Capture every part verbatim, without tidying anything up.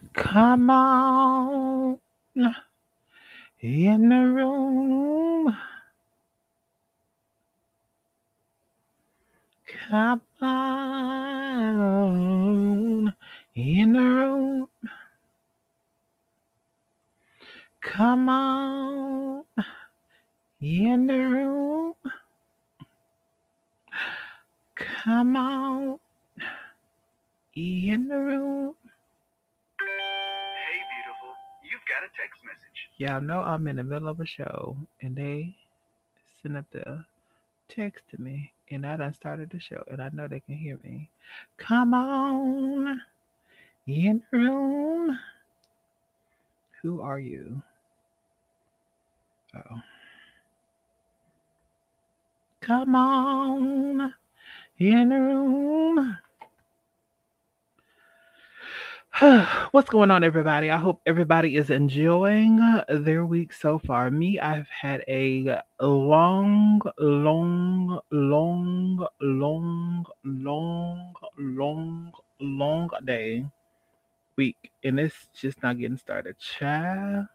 Come on in the room. Come on in the room. Come on in the room. Come on in the room. Hey, beautiful. You've got a text message. Y'all know I'm in the middle of a show and they send up the text to me and I done started the show and I know they can hear me. Come on in the room. Who are you? Oh. Come on in the room. What's going on, everybody? I hope everybody is enjoying their week so far. Me, I've had a long, long, long, long, long, long, long day week, and it's just not getting started. Child.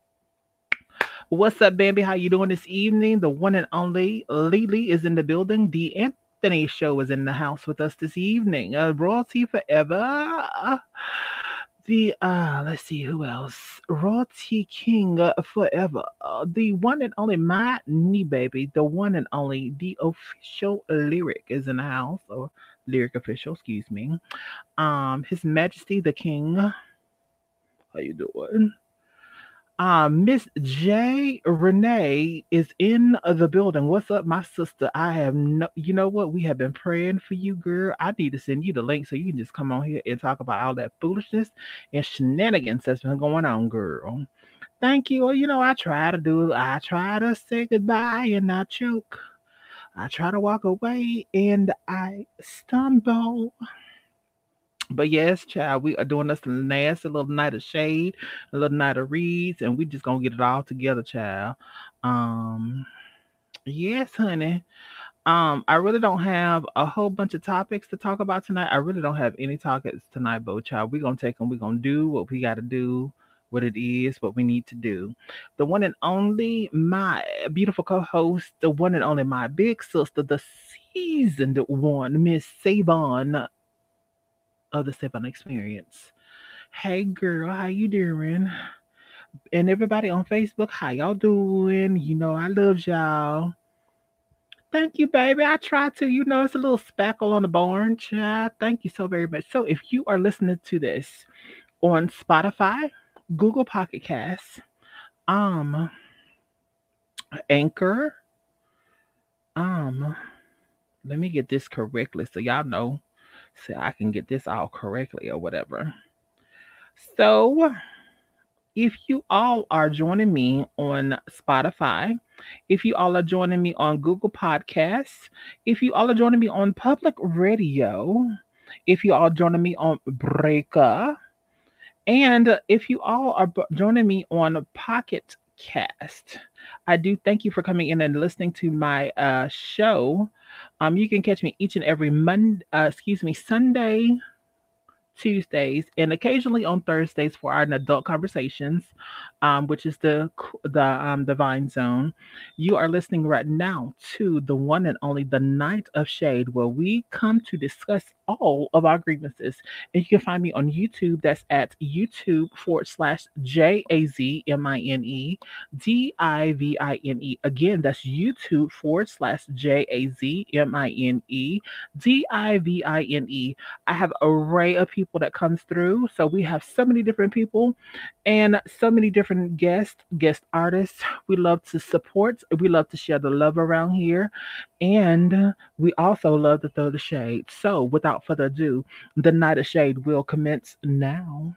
What's up, baby? How you doing this evening? The one and only Lily is in the building. The Anthony Show is in the house with us this evening. Uh, Royalty Forever. The uh, let's see who else. Royalty King uh, Forever. Uh, the one and only My Knee Baby. The one and only the official lyric is in the house, or lyric official, excuse me. Um, His Majesty the King. How you doing? Uh, Miss J. Renee is in the building. What's up, my sister? I have no, you know what? We have been praying for you, girl. I need to send you the link so you can just come on here and talk about all that foolishness and shenanigans that's been going on, girl. Thank you. Well, you know, I try to do, I try to say goodbye and not choke. I try to walk away and I stumble. But yes, child, we are doing us a nasty little night of shade, a little night of reads, and we just gonna get it all together, child. Um, yes, honey. Um, I really don't have a whole bunch of topics to talk about tonight. I really don't have any topics tonight, but child, we're gonna take them. We're gonna do what we gotta do, what it is, what we need to do. The one and only, my beautiful co-host, the one and only, my big sister, the seasoned one, Miss Savon of the Savon Experience. Hey girl, how you doing? And everybody on Facebook, how y'all doing? You know, I love y'all. Thank you, baby. I try to. You know, it's a little spackle on the barn, child. Thank you so very much. So if you are listening to this on Spotify, Google Pocket Casts, um, Anchor, um, let me get this correctly so y'all know, so I can get this all correctly or whatever. So if you all are joining me on Spotify, if you all are joining me on Google Podcasts, if you all are joining me on Public Radio, if you all are joining me on Breaker, and if you all are b- joining me on Pocket Cast, I do thank you for coming in and listening to my uh, show. Um, you can catch me each and every Monday, uh, excuse me, Sunday, Tuesdays, and occasionally on Thursdays for our adult conversations, um, which is the the um, Divine Zone. You are listening right now to the one and only The Night of Shade, where we come to discuss all of our grievances. And you can find me on YouTube. That's at YouTube forward slash J A Z M I N E D I V I N E. Again, that's YouTube forward slash J A Z M I N E D I V I N E. I have an array of people that comes through. So we have so many different people and so many different guests, guest artists. We love to support. We love to share the love around here. And we also love to throw the shade. So without further ado, the Night of Shade will commence now.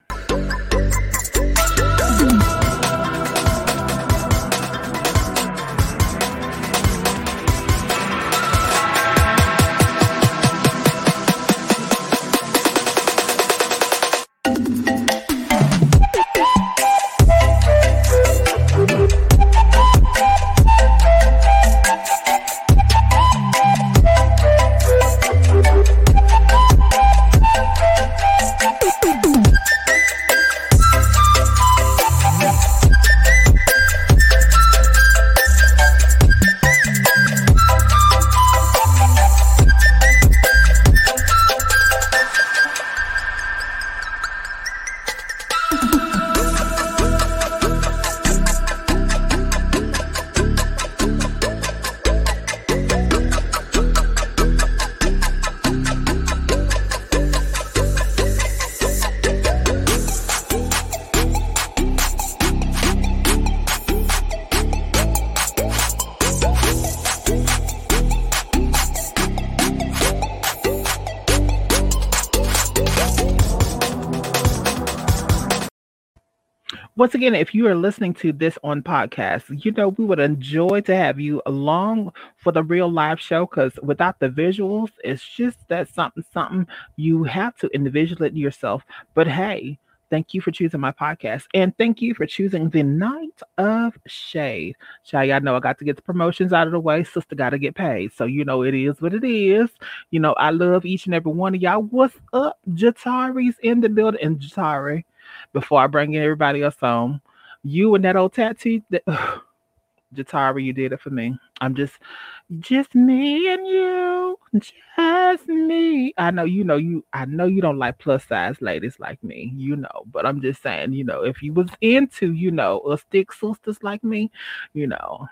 Once again, if you are listening to this on podcast, you know we would enjoy to have you along for the real live show because without the visuals, it's just that something, something you have to individuate it yourself. But hey, thank you for choosing my podcast and thank you for choosing the Night of Shade. Child, y'all know I got to get the promotions out of the way. Sister got to get paid. So, you know, it is what it is. You know, I love each and every one of y'all. What's up? Jatari's in the building. And Jatari, before I bring everybody else on. You and that old tattoo, that, Jatara, you did it for me. I'm just, just me and you, just me. I know you know you. I know you don't like plus size ladies like me, you know. But I'm just saying, you know, if you was into, you know, us thick sisters like me, you know,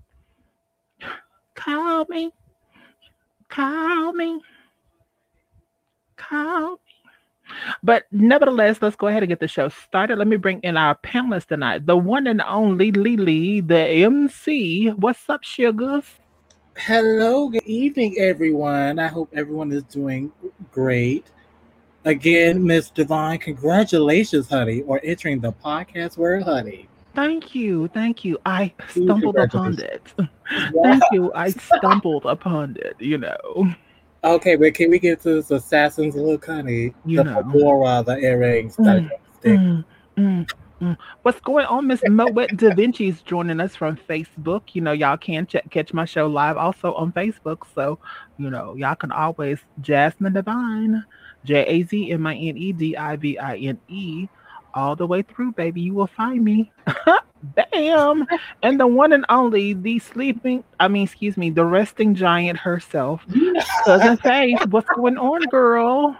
call me, call me, call me. But nevertheless, let's go ahead and get the show started. Let me bring in our panelists tonight. The one and only Lily, the M C. What's up, sugars? Hello, good evening, everyone. I hope everyone is doing great. Again, Miss Divine, congratulations, honey, on entering the podcast world, honey. Thank you. Thank you. I stumbled upon it. Thank you. I stumbled upon it, you know. Okay, but can we get to this assassin's look, honey? You the know. fedora, the earrings, mm, mm, mm, mm. What's going on? Miss Moet Da Vinci's joining us from Facebook. You know, y'all can ch- catch my show live also on Facebook. So, you know, y'all can always Jasmine Divine, J A Z M I N E D I V I N E, all the way through, baby. You will find me. Bam! And the one and only, the sleeping, I mean, excuse me, the resting giant herself, Cousin Faith. What's going on, girl?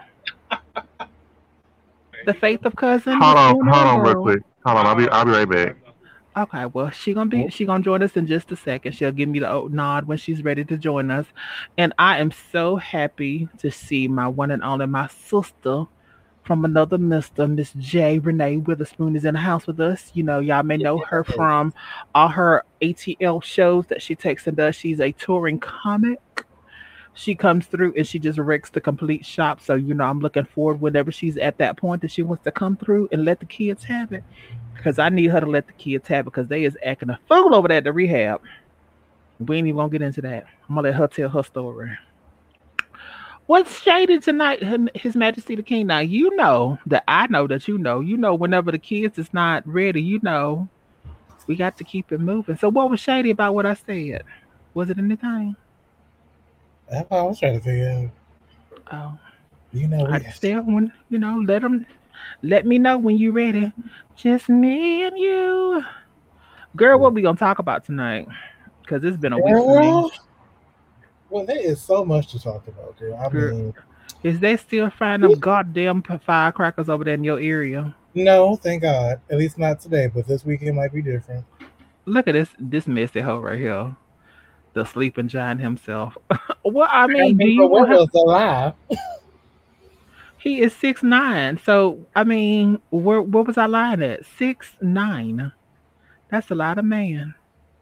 The Faith of Cousin. Hold What's on, going hold on, on, real girl? quick. Hold on, I'll be, I'll be right back. Okay, well, she gonna be, she gonna join us in just a second. She'll give me the old nod when she's ready to join us, and I am so happy to see my one and only, my sister from another mister, Miss J. Renee Witherspoon is in the house with us. You know, y'all may know her from all her A T L shows that she takes and does. She's a touring comic. She comes through and she just wrecks the complete shop. So, you know, I'm looking forward whenever she's at that point that she wants to come through and let the kids have it. Because I need her to let the kids have it because they is acting a fool over there at the rehab. We ain't even gonna get into that. I'm gonna let her tell her story. What's shady tonight, His Majesty the King? Now, you know that I know that you know. You know, whenever the kids is not ready, you know, we got to keep it moving. So what was shady about what I said? Was it anything? That's what I was trying to figure out. Oh. You know, I still when, you know, let them, let me know when you're ready. Just me and you. Girl, what we going to talk about tonight? Because it's been a week for me. Well, there is so much to talk about, girl. I girl, mean, is they still finding them goddamn firecrackers over there in your area? No, thank God. At least not today, but this weekend might be different. Look at this this messy hoe right here. The sleeping giant himself. Well, I mean, I mean do you what was alive? He is six nine. So I mean, where what was I lying at? Six nine. That's a lot of man.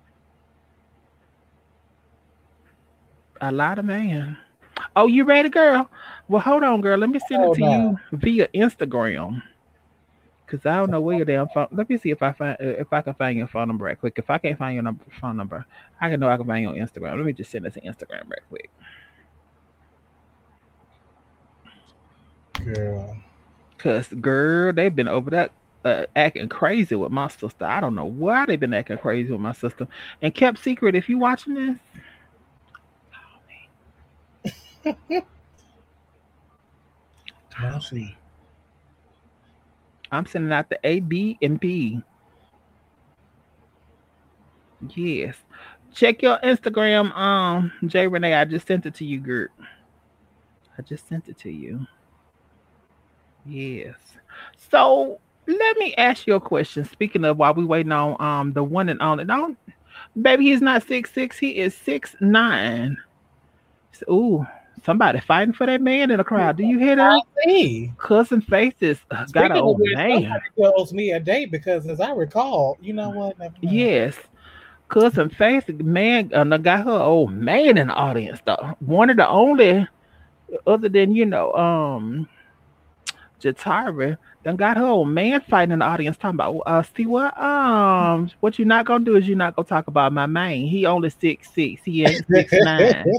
A lot of man. Oh, you ready, girl? Well, hold on, girl. Let me send it to you via Instagram. Cause I don't know where your damn phone. Let me see if I find uh, if I can find your phone number right quick. If I can't find your number, phone number, I can know I can find you on Instagram. Let me just send it to Instagram right quick. Girl. Cause girl, they've been over that uh, acting crazy with my sister. I don't know why they've been acting crazy with my sister. And kept secret. If you watching this. I'm sending out the A, B, and B. Yes. Check your Instagram, um, J Renee. I just sent it to you, Gert. I just sent it to you. Yes. So let me ask you a question. Speaking of while we waiting on um the one and only. No, baby, he's not six six. He is six nine. So, ooh. Somebody fighting for that man in the crowd. Do you hear that? See. Cousin Faith is uh, got an old man. Somebody owes me a date because, as I recall, you know what? Yes, Cousin Faith, man, uh, got her old man in the audience though. One of the only, other than you know, um, Jatara done got her old man fighting in the audience talking about uh see what um what you not gonna do is you not gonna talk about my man. He only six six. He ain't six nine.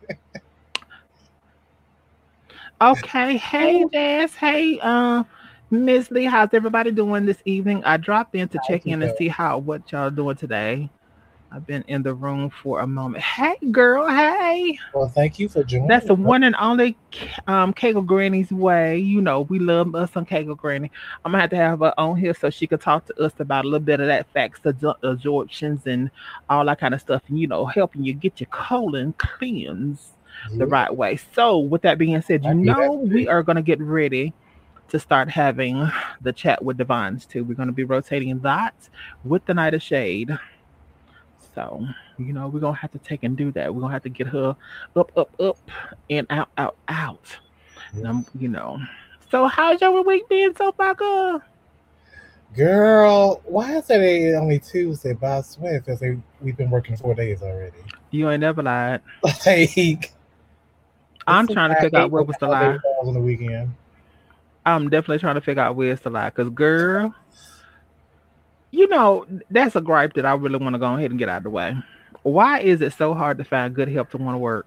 Okay, hey Des, hey uh Miss Lee, how's everybody doing this evening? I dropped in to check in and see how what y'all doing today. I've been in the room for a moment. Hey girl, hey. Well, thank you for joining. That's the us. one and only um Kegel Granny's way. You know, we love us some Kegel Granny. I'm gonna have to have her on here so she could talk to us about a little bit of that facts absor- absorptions and all that kind of stuff, and you know, helping you get your colon cleansed the Yeah, right way. So, with that being said, you I do that know, we too. are gonna get ready to start having the chat with Divines too. We're gonna be rotating that with the Night of Shade. So, you know, we're gonna have to take and do that. We're gonna have to get her up, up, up, and out, out, out. Yeah. Um, you know. So how's your week been so far, girl? Girl, why is it only Tuesday? But I swear, it feels like we've been working four days already. You ain't never lied. Like, I'm it's trying to I figure out hate where when was the the holiday lie. falls on the weekend. I'm definitely trying to figure out where's the lie. Cause girl, you know, that's a gripe that I really want to go ahead and get out of the way. Why is it so hard to find good help to want to work?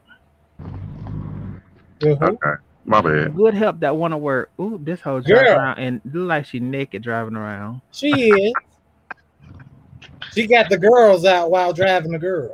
Good who? Okay, my bad. Good help that want to work. Ooh, this hoe driving Girl, around and look like she naked driving around. she is. She got the girls out while driving the girl.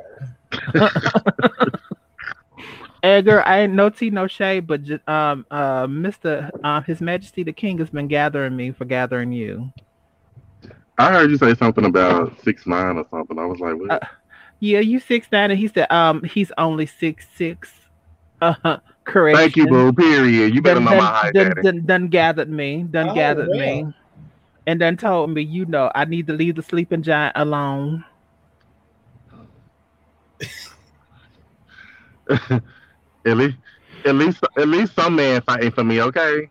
Hey girl, I ain't no tea, no shade, but ju- um, uh, Mister Um, His Majesty the King has been gathering me for gathering you. I heard you say something about six nine or something. I was like, Uh, what? yeah, you six nine, and he said, um, he's only six six. Uh, Thank you, correction. boo. Period. You better Done, know my done, height, done, daddy. done, done gathered me. Done Oh, gathered well. me, and then told me, you know, I need to leave the sleeping giant alone. at least, at least, at least some man fighting for me. Okay.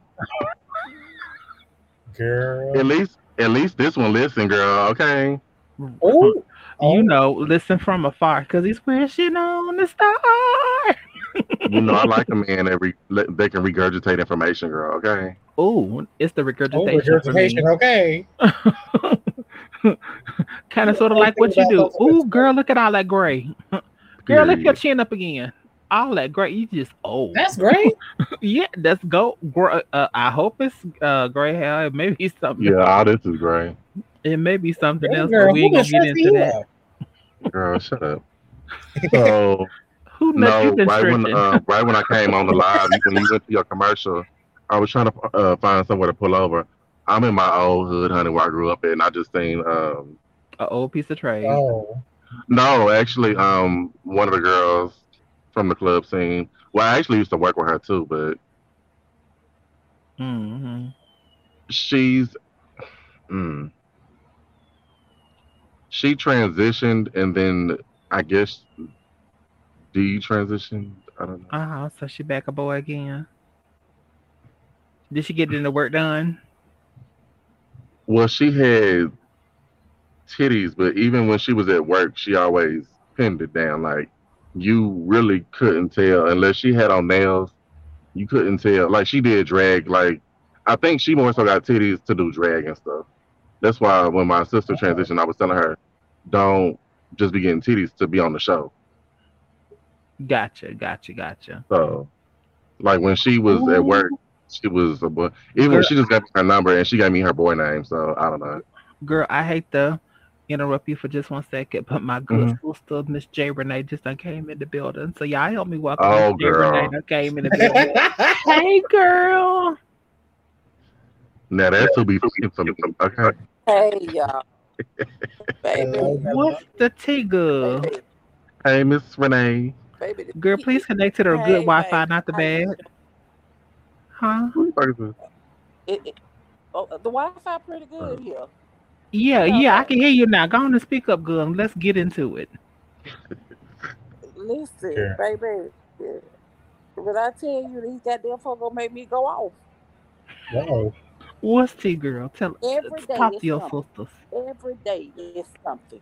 Girl. At least, at least this one listen, girl. Okay. Oh, You oh, know, listen from afar, cause he's wishing on the star. You know I like a man that re- let- that can regurgitate information, girl. Okay. Oh, it's the oh, regurgitation for regurgitation. me. Okay. Kind of You sort of only like think what you about do. those Ooh, things. girl, look at all that gray. Girl, lift your Period. chin up again. All that gray, you just old. That's great. Yeah, that's go. gr- Uh, I hope it's uh, gray hair. It may be something Yeah, else. all this is great. It may be something Hey, else, but girl, we who ain't been gonna get stressing into you that. out? Girl, shut up. So Who nuts you no, been right when stretching? uh, right when I came on the live, you- when you went to your commercial, I was trying to uh, find somewhere to pull over. I'm in my old hood, honey, where I grew up at, and I just seen um, A old piece of trade. Oh, no, actually, um, one of the girls from the club scene. Well, I actually used to work with her too, but Hmm. she's mm, she transitioned, and then I guess detransitioned. I don't know. Uh huh. So she back a boy again. Did she get any work done? Well, she had titties, but even when she was at work, she always pinned it down. Like you really couldn't tell unless she had on nails. You couldn't tell. Like she did drag. Like I think she more so got titties to do drag and stuff. That's why when my sister oh, transitioned, I was telling her, don't just be getting titties to be on the show. Gotcha. Gotcha. Gotcha. So like when she was at work, Ooh, she was a boy. Even girl, she just got me her number and she gave me her boy name. So I don't know. girl. I hate to interrupt you for just one second, but my good Hmm. sister, Miss J. Renee, just done came in the building. So y'all help me welcome Miss Oh J. Renee girl, that came in the building. Hey, girl. now that's who be fucking for me. Okay. Hey y'all, baby, hello, What's hello. the tea, girl? baby, Hey, Miss Renee. baby. The Girl, tea. please connect to the good Hey, Wi-Fi, baby, not the how you bad. doing? Huh? Who you talking to? It, it, oh, the Wi-Fi pretty Uh, good here. Yeah, What y'all yeah, I think? can hear you now. Go on and speak up, girl. Let's get into it. Listen, Girl. baby, when I tell you these goddamn folks gonna make me go off Whoa. What's tea, girl? Tell, t- every day talk is to your something. sisters. Every day is something.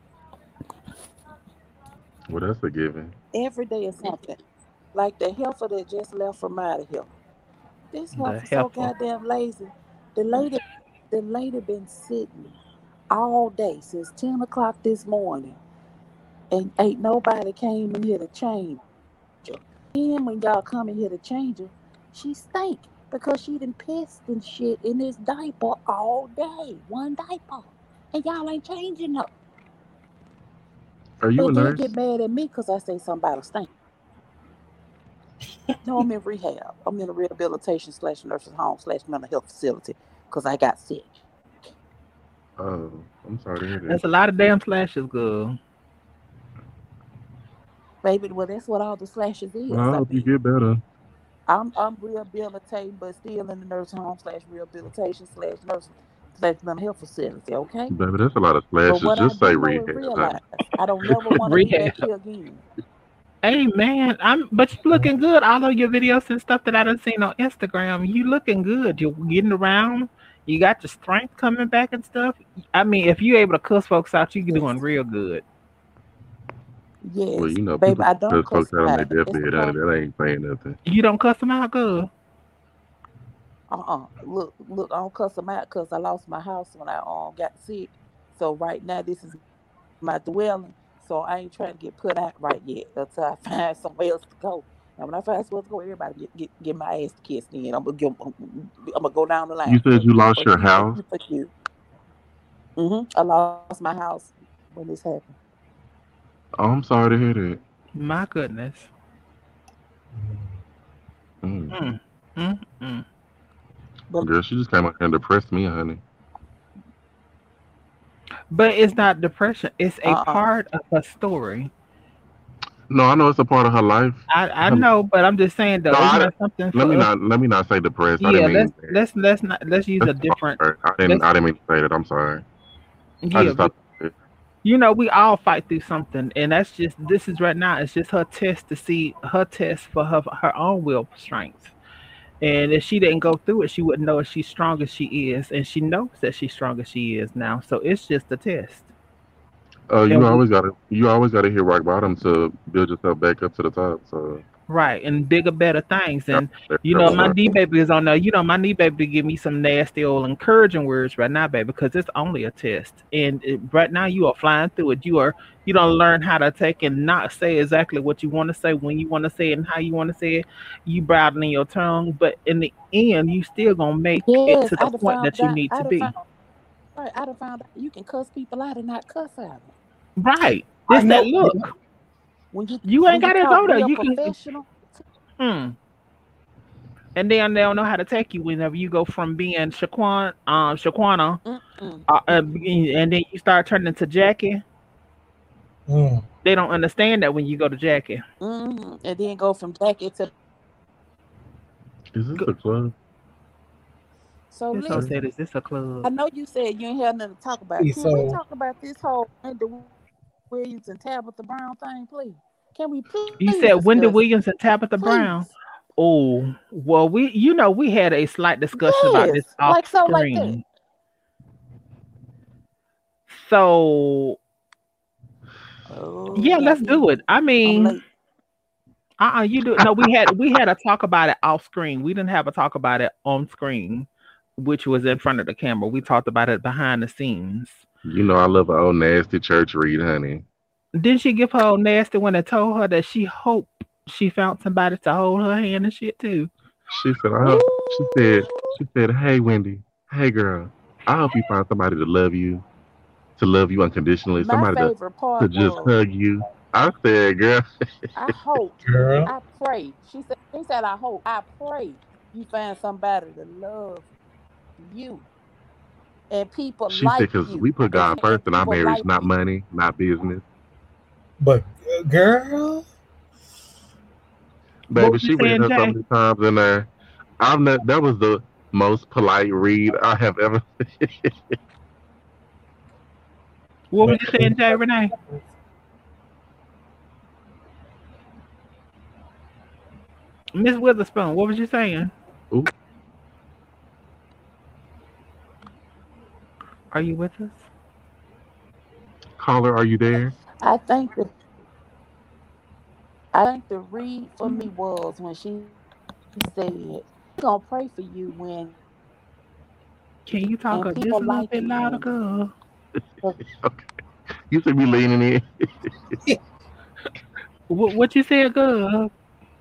well, that's a given. Every day is something. Like the heifer that just left from out of here. This The heifer so heifer. goddamn lazy. The lady, the lady been sitting all day since ten o'clock this morning, and ain't nobody came in here to change her. Then when y'all come in here to change her, she stink because she done pissed and shit in this diaper all day, one diaper, and y'all ain't changing her. Are you a But then get nurse? mad at me because I say something about a stink. No, I'm in rehab. I'm in a rehabilitation slash nursing home slash mental health facility because I got sick. Oh, I'm sorry to hear that. That's a lot of damn slashes, girl. Baby, well, that's what all the slashes Well, is. I I hope you mean, get better. I'm I'm rehabilitating, but still in the nursing home slash rehabilitation slash nursing slash mental health facility. Okay, Baby, that's a lot of but slashes. what I Just say do know and rehab, honey. realize, I don't never want to be back Rehab. here again. Hey man, I'm but you looking good. All of your videos and stuff that I done seen on Instagram, you looking good. You're getting around. You got your strength coming back and stuff. I mean, if you able to cuss folks out, you doing Yes, real good. Well, yes, you know, baby. people I don't cuss folks cuss out on their out. That's the deathbed, honey. part. That ain't saying nothing. You don't cuss them out, good. Uh-uh. Look, look. I don't cuss them out because I lost my house when I um got sick. So right now, this is my dwelling. So I ain't trying to get put out right yet until I find somewhere else to go. And when I find somewhere else to go, everybody get get, get my ass kissed. In I'm gonna give, I'm gonna go down the line You for said you for lost you your for you house. for you. Mm-hmm. I lost my house when this happened. Oh, I'm sorry to hear that. My goodness. Mm. Mm, mm, mm. But Girl, she just came out here and depressed me, honey. But it's not depression. It's a uh-uh. part of a story. No, I know it's a part of her life. I I Honey. know, but I'm just saying though, No, isn't I that something let for me us? not let me not say depressed. I didn't Yeah, let's mean that. let's let's not let's use a That's my different. part. I didn't Let's I didn't mean to say that. I'm sorry. I yeah. just thought that. You know, we all fight through something, and that's just this is right now. It's just her test to see her test for her her own will strength. And if she didn't go through it, she wouldn't know if she's strong as she is, and she knows that she's strong as she is now. So it's just a test. Uh, you And we always gotta you always gotta hit rock bottom to build yourself back up to the top. So right and bigger, better things. yeah, And there you know, several my times. knee baby is on there. You know, my knee baby give me some nasty old encouraging words right now, baby, because it's only a test. And it, right now, you are flying through it. You are you don't learn how to take and not say exactly what you want to say when you want to say it and how you want to say it. You broadening your tongue, but in the end, you still gonna make it Yes, to the I'd have point found that you out. need I'd to have found be. right. I'd have found out you can cuss people out and not cuss at them. Right. I This that know. look. When you You ain't when you gotta talk go there. real You can. professional. Hmm. And then they don't know how to take you whenever you go from being Shaquan, um, Shaquana, Mm-mm. uh, uh, and then you start turning to Jackie. Mm. They don't understand that when you go to Jackie. Mm-hmm. And then go from Jackie to Is this Go, a club? so this whole Okay. listen. said, "Is this a I club?" know you said you ain't had nothing to talk about. Okay, Can we so talk about this whole Wendy Williams and Tabitha Brown thing, please? Can we please You discuss said it? Wendy Williams and Tabitha Please. Brown. Oh, well, we, you know, we had a slight discussion about Yes. this off Like so like that. screen. So Oh, yeah, y'all let's beat do it. me. I I'm mean, late. uh-uh, you do no. We had we had a talk about it off screen. We didn't have a talk about it on screen, which was in front of the camera. We talked about it behind the scenes. You know I love an old nasty church read, honey. Didn't she give her old nasty when I told her that she hoped she found somebody to hold her hand and shit too? She said, I hope, she said, Ooh. she said, hey Wendy, hey girl, I hope you find somebody to love you, to love you unconditionally, My somebody to favorite to part just was hug you. I said, girl, I hope, girl, I pray. She said he said I hope, I pray you find somebody to love you and people she said, like because we you put and, God first and in our people marriage, like not you. money, not business. but uh, girl, What Baby, was you she read saying, her so Jay? many times in there. I'm not. That was the most polite read I have ever. What was you saying, Jay Renee? Miss Witherspoon, what was you saying? Ooh, Are you with us? caller, are you there? I think the I think the read for me was when she said gonna pray for you when Can you talk and a- just a people little like bit you. louder, And girl? Okay. You should be leaning in. What, what you said, girl?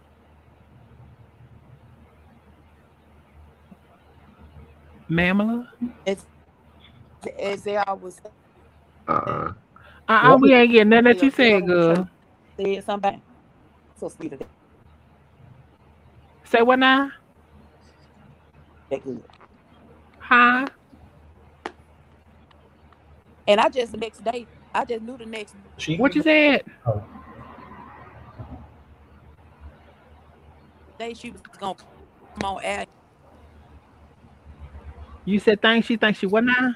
Mamala? as as they always Uh-uh. Uh-uh, we ain't getting nothing that say, you a said, devil church girl. said somebody so sweet of Say what now? that good. Huh? And I just the next day, I just knew the next She What you said? oh, day she was gonna come on air. You said thanks. She thinks she what now?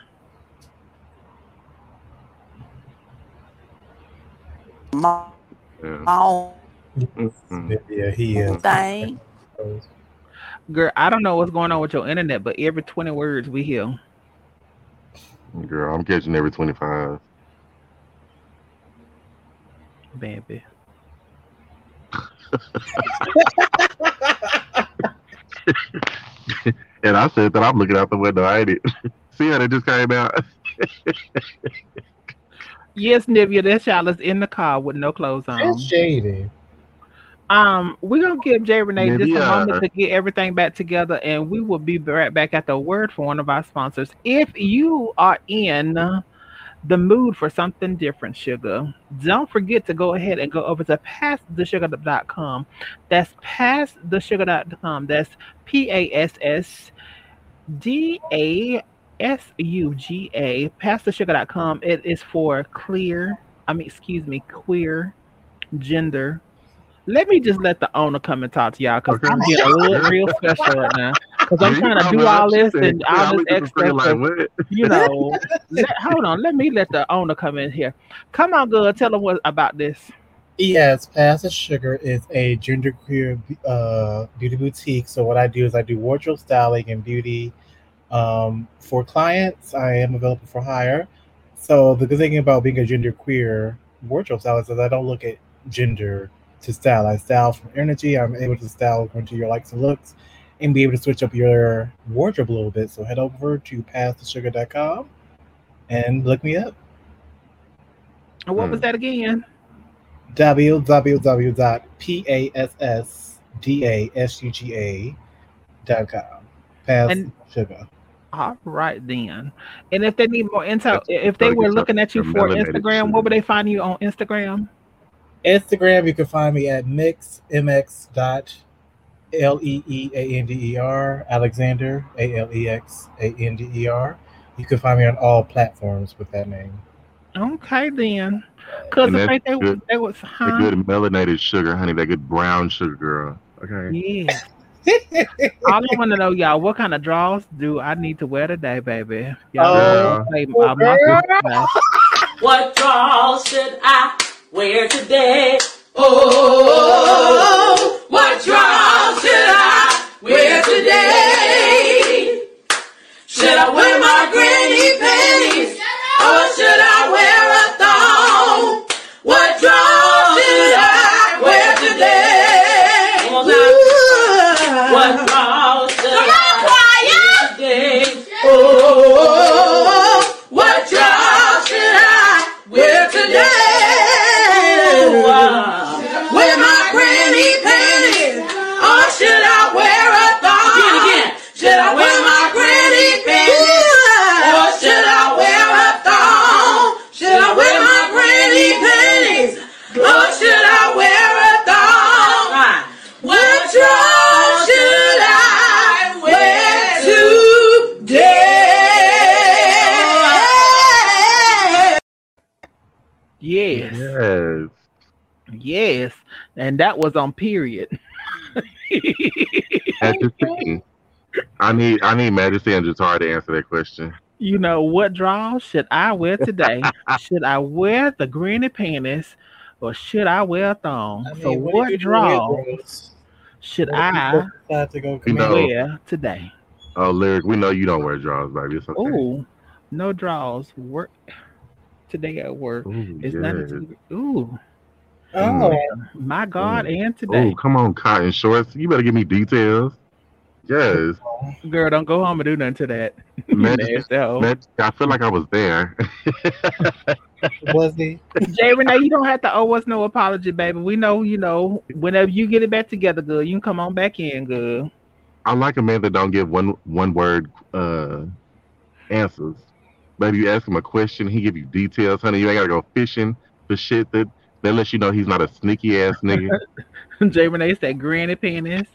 My, Yeah. my own Mm-mm. yeah, he is. thing. Girl, I don't know what's going on with your internet, but every twenty words we hear. Girl, I'm catching every twenty-five. Baby. And I said that I'm looking out the window. I ain't it. See how they just came out? Yes, Nivea, that child is in the car with no clothes on. That's shady. Um, we're gonna give Jay Renee just a Nivea. moment to get everything back together, and we will be right back at the word for one of our sponsors. If you are in the mood for something different, sugar, don't forget to go ahead and go over to pass the sugar dot com. That's pass the sugar dot com. That's P A S S D A S U G A, pass the sugar dot com. It is for clear, I mean, excuse me, queer, gender. Let me just let the owner come and talk to y'all because Okay. I'm getting a little real special right now. Because I'm Yeah, trying to you do talking all about- this she said, and yeah, I all this looked at the extra screen like, stuff. what? You know, let, hold on. Let me let the owner come in here. Come on, girl. Tell them what about this. Yes, Pass the Sugar is a genderqueer uh, beauty boutique. So what I do is I do wardrobe styling and beauty um, for clients. I am available for hire. So the good thing about being a genderqueer wardrobe stylist is I don't look at gender to style. I style from energy. I'm able to style according to your likes and looks and be able to switch up your wardrobe a little bit. So head over to pass the sugar dot com and look me up. And what Hmm. was that again? w w w dot pass dasuga dot com. Pass And sugar. all right then. And if they need more intel, That's- if they gotta were get looking at you some for melanated Instagram, sugar. what would they find you on Instagram? Instagram, you can find me at mix mx dot l e e a n d e r Alexander a l e x a n d e r. You can find me on all platforms with that name. Okay then. Cause And if that's they, they, good. they was That huh? good melanated sugar, honey. That good brown sugar, girl. Okay. Yeah. All I want to know, y'all, what kind of draws do I need to wear today, baby? Y'all Oh, don't play oh, uh, my girl. business. What drawers should I wear today? Oh, what drawers should I wear today? Should I wear my granny panties or should I wear a thong? What drawers should I wear today? One more time. What drawers should I wear today? Oh, what drawers should I wear today? Wear my granny panties or should I wear a thong? Again, again. Should I wear my granny panties or should I wear a thong? Should I wear my granny panties or should I wear a thong? What drawers should I wear today? Yes, Yes. yes, and that was on period. Majesty. I need I need Majesty and Jatar to answer that question. You know, what draws should I wear today? Should I wear the granny panties or should I wear a thong? I mean, so what what if you draw wear those? should What if you I decide to go You know- commando? wear today? Oh, Lyric, we know you don't wear drawers, baby. It's okay. Ooh, no draws. Work today at work. Ooh, It's yes. not a, ooh, Oh, my God, and today. Ooh, come on, cotton shorts. You better give me details. Yes. Girl, don't go home and do nothing to that. You Majesty, nasty hoe. Majesty, I feel like I was there. Was he? Jay Renee, you don't have to owe us no apology, baby. We know, you know, whenever you get it back together, girl, you can come on back in, girl. I like a man that don't give one one word uh, answers. Baby, you ask him a question, he give you details, honey. You ain't gotta go fishing for shit that that lets you know he's not a sneaky ass nigga. Jay Renee said granny penis.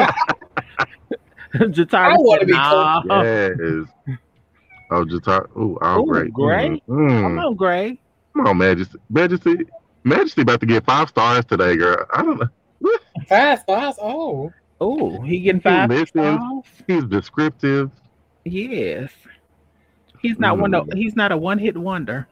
I Jatari wanna said, be nah. Yes. Oh, Jatar. Oh, all Ooh, great. great. Mm, Come mm. on, Gray. Come on, Majesty. Majesty. Majesty about to get five stars today, girl. I don't know. What? Five stars. Oh, Oh, he getting He five listens. stars. He's descriptive. Yes. He's not one of, Mm. he's not a one hit wonder.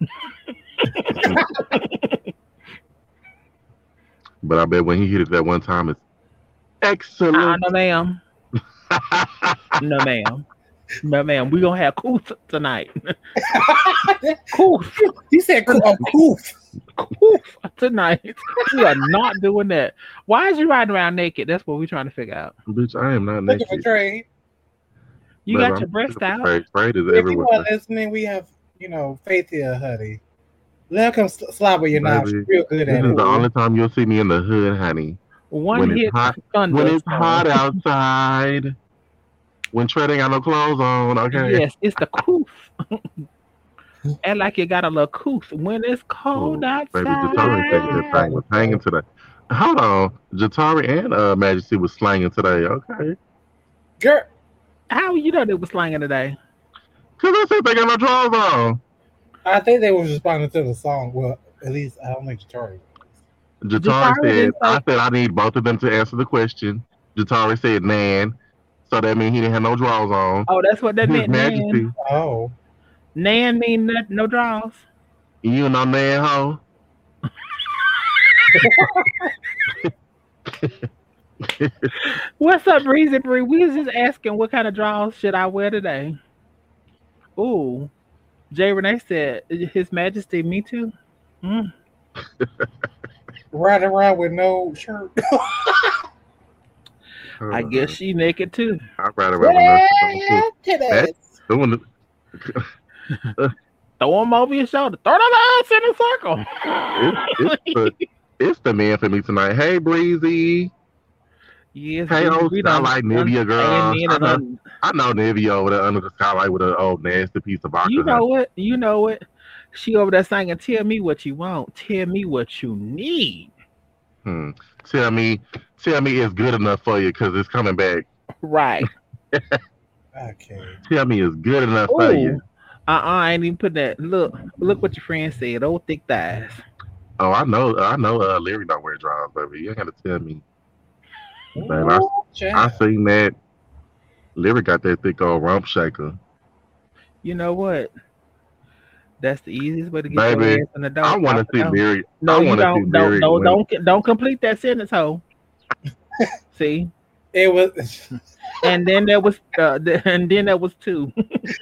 But I bet when he hit it that one time, it's Uh-uh, excellent. no ma'am. No ma'am. No ma'am. We're gonna have Cooth tonight. Cooth. he said oh, coof. Cooth tonight. We are not doing that. Why is you riding around naked? That's what we're trying to figure out. Bitch, I am not Looking for naked. trade. You Baby, got I'm your breast looking for out. Trade, trade is If you everywhere. are listening, we have you know Faith here, honey. Let her come sl- slap with your knife. She's Baby, real good This at is it. the only time you'll see me in the hood, honey. One When hit it's hot, thunder. when it's storm. hot outside, when Trey ain't got no clothes on, okay? Yes, it's the coof. And like you got a little coof when it's cold Oh, baby, Jatari said that outside. thing was hanging today. Hold on, Jatari and uh, Majesty was slanging today, okay? Girl, How you know they was slanging today? Cause I said they got no drawers on. I think they was responding to the song. Well, at least I don't think Jatari. Jatari Jatari said, didn't say- I said I need both of them to answer the question. Jatari said Nan, so that means he didn't have no drawers on. Oh, that's what that His meant. Majesty, Nan. Oh, Nan mean no, no draws. you know Nan ho. What's up, Breezy Bree? We was just asking what kind of draws should I wear today. Ooh, Jay Renee said, His Majesty, me too. Mm. riding around with no shirt. I guess she naked too. I'd rather wear one Yeah, titties. doing it. Throw them over your shoulder. Throw them ass in a circle. It's, it's, the, it's the man for me tonight. Hey, Breezy. Yes, Hey, we- old we done- Skylight done Nivea girl. staying in I and know, un- I know Nivea over there under the skylight with an old nasty piece of vodka. You know what? You know what? She over there singing, tell me what you want. Tell me what you need. Hmm. Tell me, tell me it's good enough for you because it's coming back. Right. Okay. Tell me it's good enough for you. Ooh. Uh-uh, I ain't even put that. Look, look what your friend said. Old thick thighs. Oh, I know, I know. Uh, Larry don't wear drawers, baby. You ain't gotta tell me. Babe, I, Ooh, I child. seen that. Larry got that thick old rump shaker. You know what? That's the easiest way to get Baby, your ass in the door. I want to see No. Larry. No, I you want to see don't. Don't, Larry. don't, when- don't, don't complete that sentence, ho. See? It was. And then there was, uh, the, and then there was two.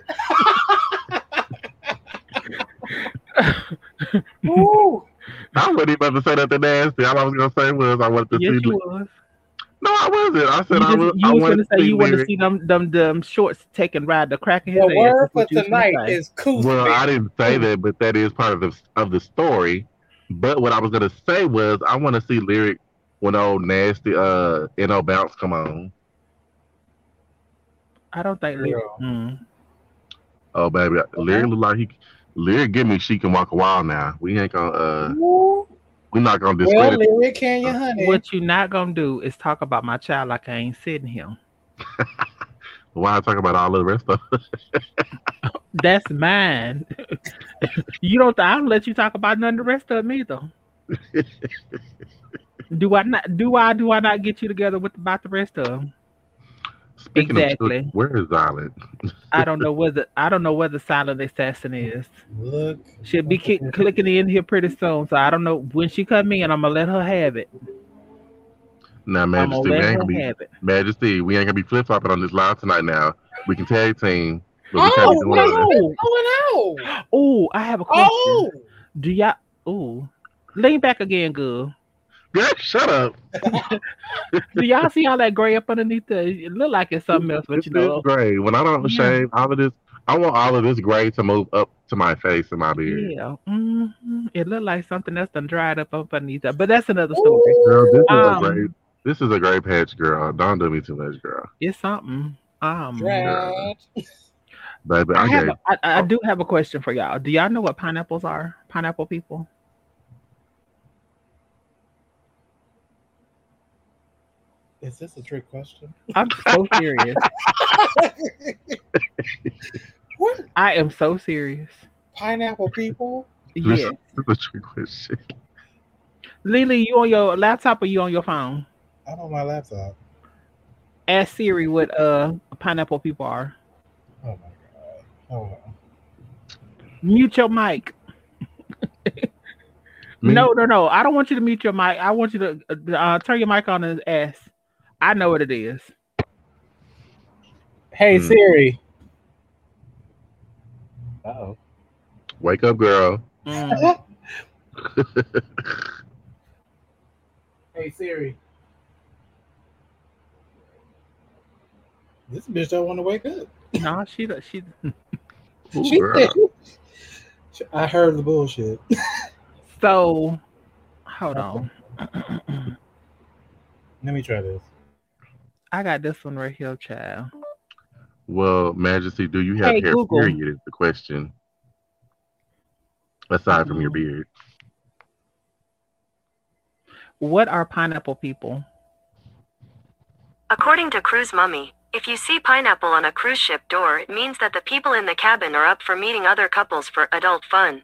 Ooh. I wasn't even about to say that to nasty. All I was gonna say was I wanted to Yes, see. you Larry. was. No, I wasn't. I said You, I just, was. you I was wanted gonna to say see you want to Larry. see them, them, them shorts taking ride the crack in his The ass. word That's for what you was gonna tonight say. is coos. Well, I baby. didn't say that, but that is part of the of the story. But what I was gonna say was I want to see Lyric when old nasty uh N O bounce come on. I don't think. Lyric- Girl. Mm. Oh baby, Lyric look like he. Lyric give me she can walk a while now. We ain't gonna uh Ooh. we're not gonna Well, discredit. Lyric, can you, honey? What you not gonna do is talk about my child like I ain't sitting here. Why I talk about all the rest of it? That's mine. You don't. I don't let you talk about none of the rest of them either. Do I not? Do I? Do I not get you together with about the rest of them? Speaking Exactly. of children, where is Island? I don't know whether I don't know where the silent assassin is. Look. She'll be kick, clicking in here pretty soon, so I don't know when she come in. I'm gonna let her have it. Now, I'm Majesty, gonna we let ain't her gonna be have it. Majesty, we ain't gonna be flip flopping on this live tonight. Now we can tag team, but we can't Oh, be doing wait, all that. what's going on? Oh, I have a question. Oh, Do y'all? Oh, lean back again, girl. Girl, shut up. Do y'all see all that gray up underneath the? It look like it's something else, but This you is know, gray. When I don't yeah, shave, all of this, I want all of this gray to move up to my face and my beard. yeah. hmm It looked like something else done dried up up underneath that, but that's another story. Girl, this is a Ooh, gray. Um, This is a gray patch, girl. Don't do me too much, girl. it's something. Um, Girl, Drat. baby, I I have, gave. a, I, I Oh, do have a question for y'all. Do y'all know what pineapples are? Pineapple people. Is this a trick question? I'm so serious. What I am so serious. pineapple people? this Yes. is a trick question. Lily, you on your laptop or you on your phone? I'm on my laptop. Ask Siri what uh pineapple people are. Oh my god. Hold on. Mute your mic. Me? No, no, no. I don't want you to mute your mic. I want you to uh, turn your mic on and ask. I know what it is. Hey Mm. Siri. Uh-oh. Wake up, girl. Mm. Hey Siri. This bitch don't want to wake up. No, she don't- she. Ooh, She girl. said, I heard the bullshit. So, hold on. Let me try this. I got this one right here, child. Well, Majesty, do you have Hey hair? Google. Period is the question. Aside from your Mhm. beard, What are pineapple people? According to Cruise Mummy, if you see pineapple on a cruise ship door, it means that the people in the cabin are up for meeting other couples for adult fun.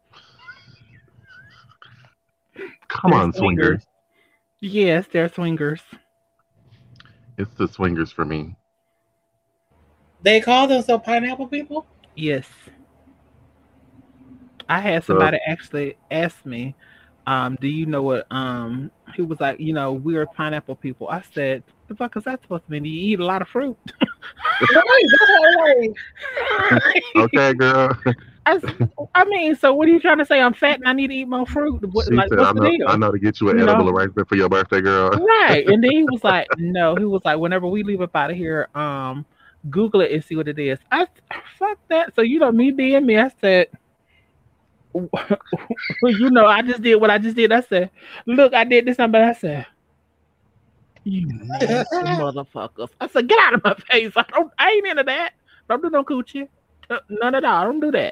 come They're on, swingers. swingers. Yes, they're swingers. It's the swingers for me. They call themselves pineapple people? Yes. I had So, somebody actually ask me, um, do you know what um he was like, you know, we're pineapple people. I said, the fuck is that supposed to mean? Do you eat a lot of fruit? Right, that's all right. okay, girl. I, s- I mean, so what are you trying to say? I'm fat and I need to eat more fruit. What, She like, said, what's "I the know, I deal? know to get you an You edible know? arrangement for your birthday, girl." Right. And then he was like, no, he was like, whenever we leave up out of here, um, Google it and see what it is. I s- fuck that. So you know, me being me, I said, you know, I just did what I just did. I said, look, I did this, but I said, you nasty motherfuckers. I said, get out of my face. I don't I ain't into that. Don't do no coochie. Uh, None at all. Don't do that.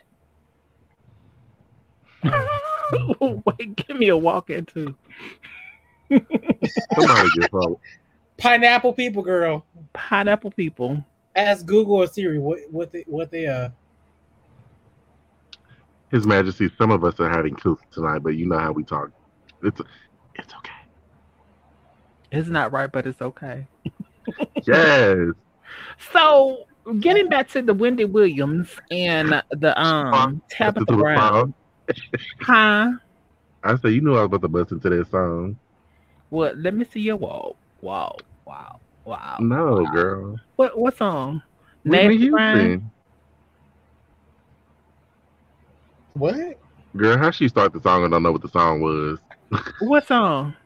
Wait, give me a walk in too. Somebody get her. Pineapple people, girl. Pineapple people. Ask Google or Siri what what they what they uh His Majesty, some of us are having truth tonight, but you know how we talk. It's it's okay. It's not right, but it's okay. Yes. So getting back to the Wendy Williams and the um Tabitha To the Brown, song. huh? I said, you knew I was about to bust into that song. What? Let me see your wall. Wow, wow, wow. No, girl. What? What song? Whitney Nasty Brown. Houston. what? Girl, how she start the song and don't know what the song was? What song?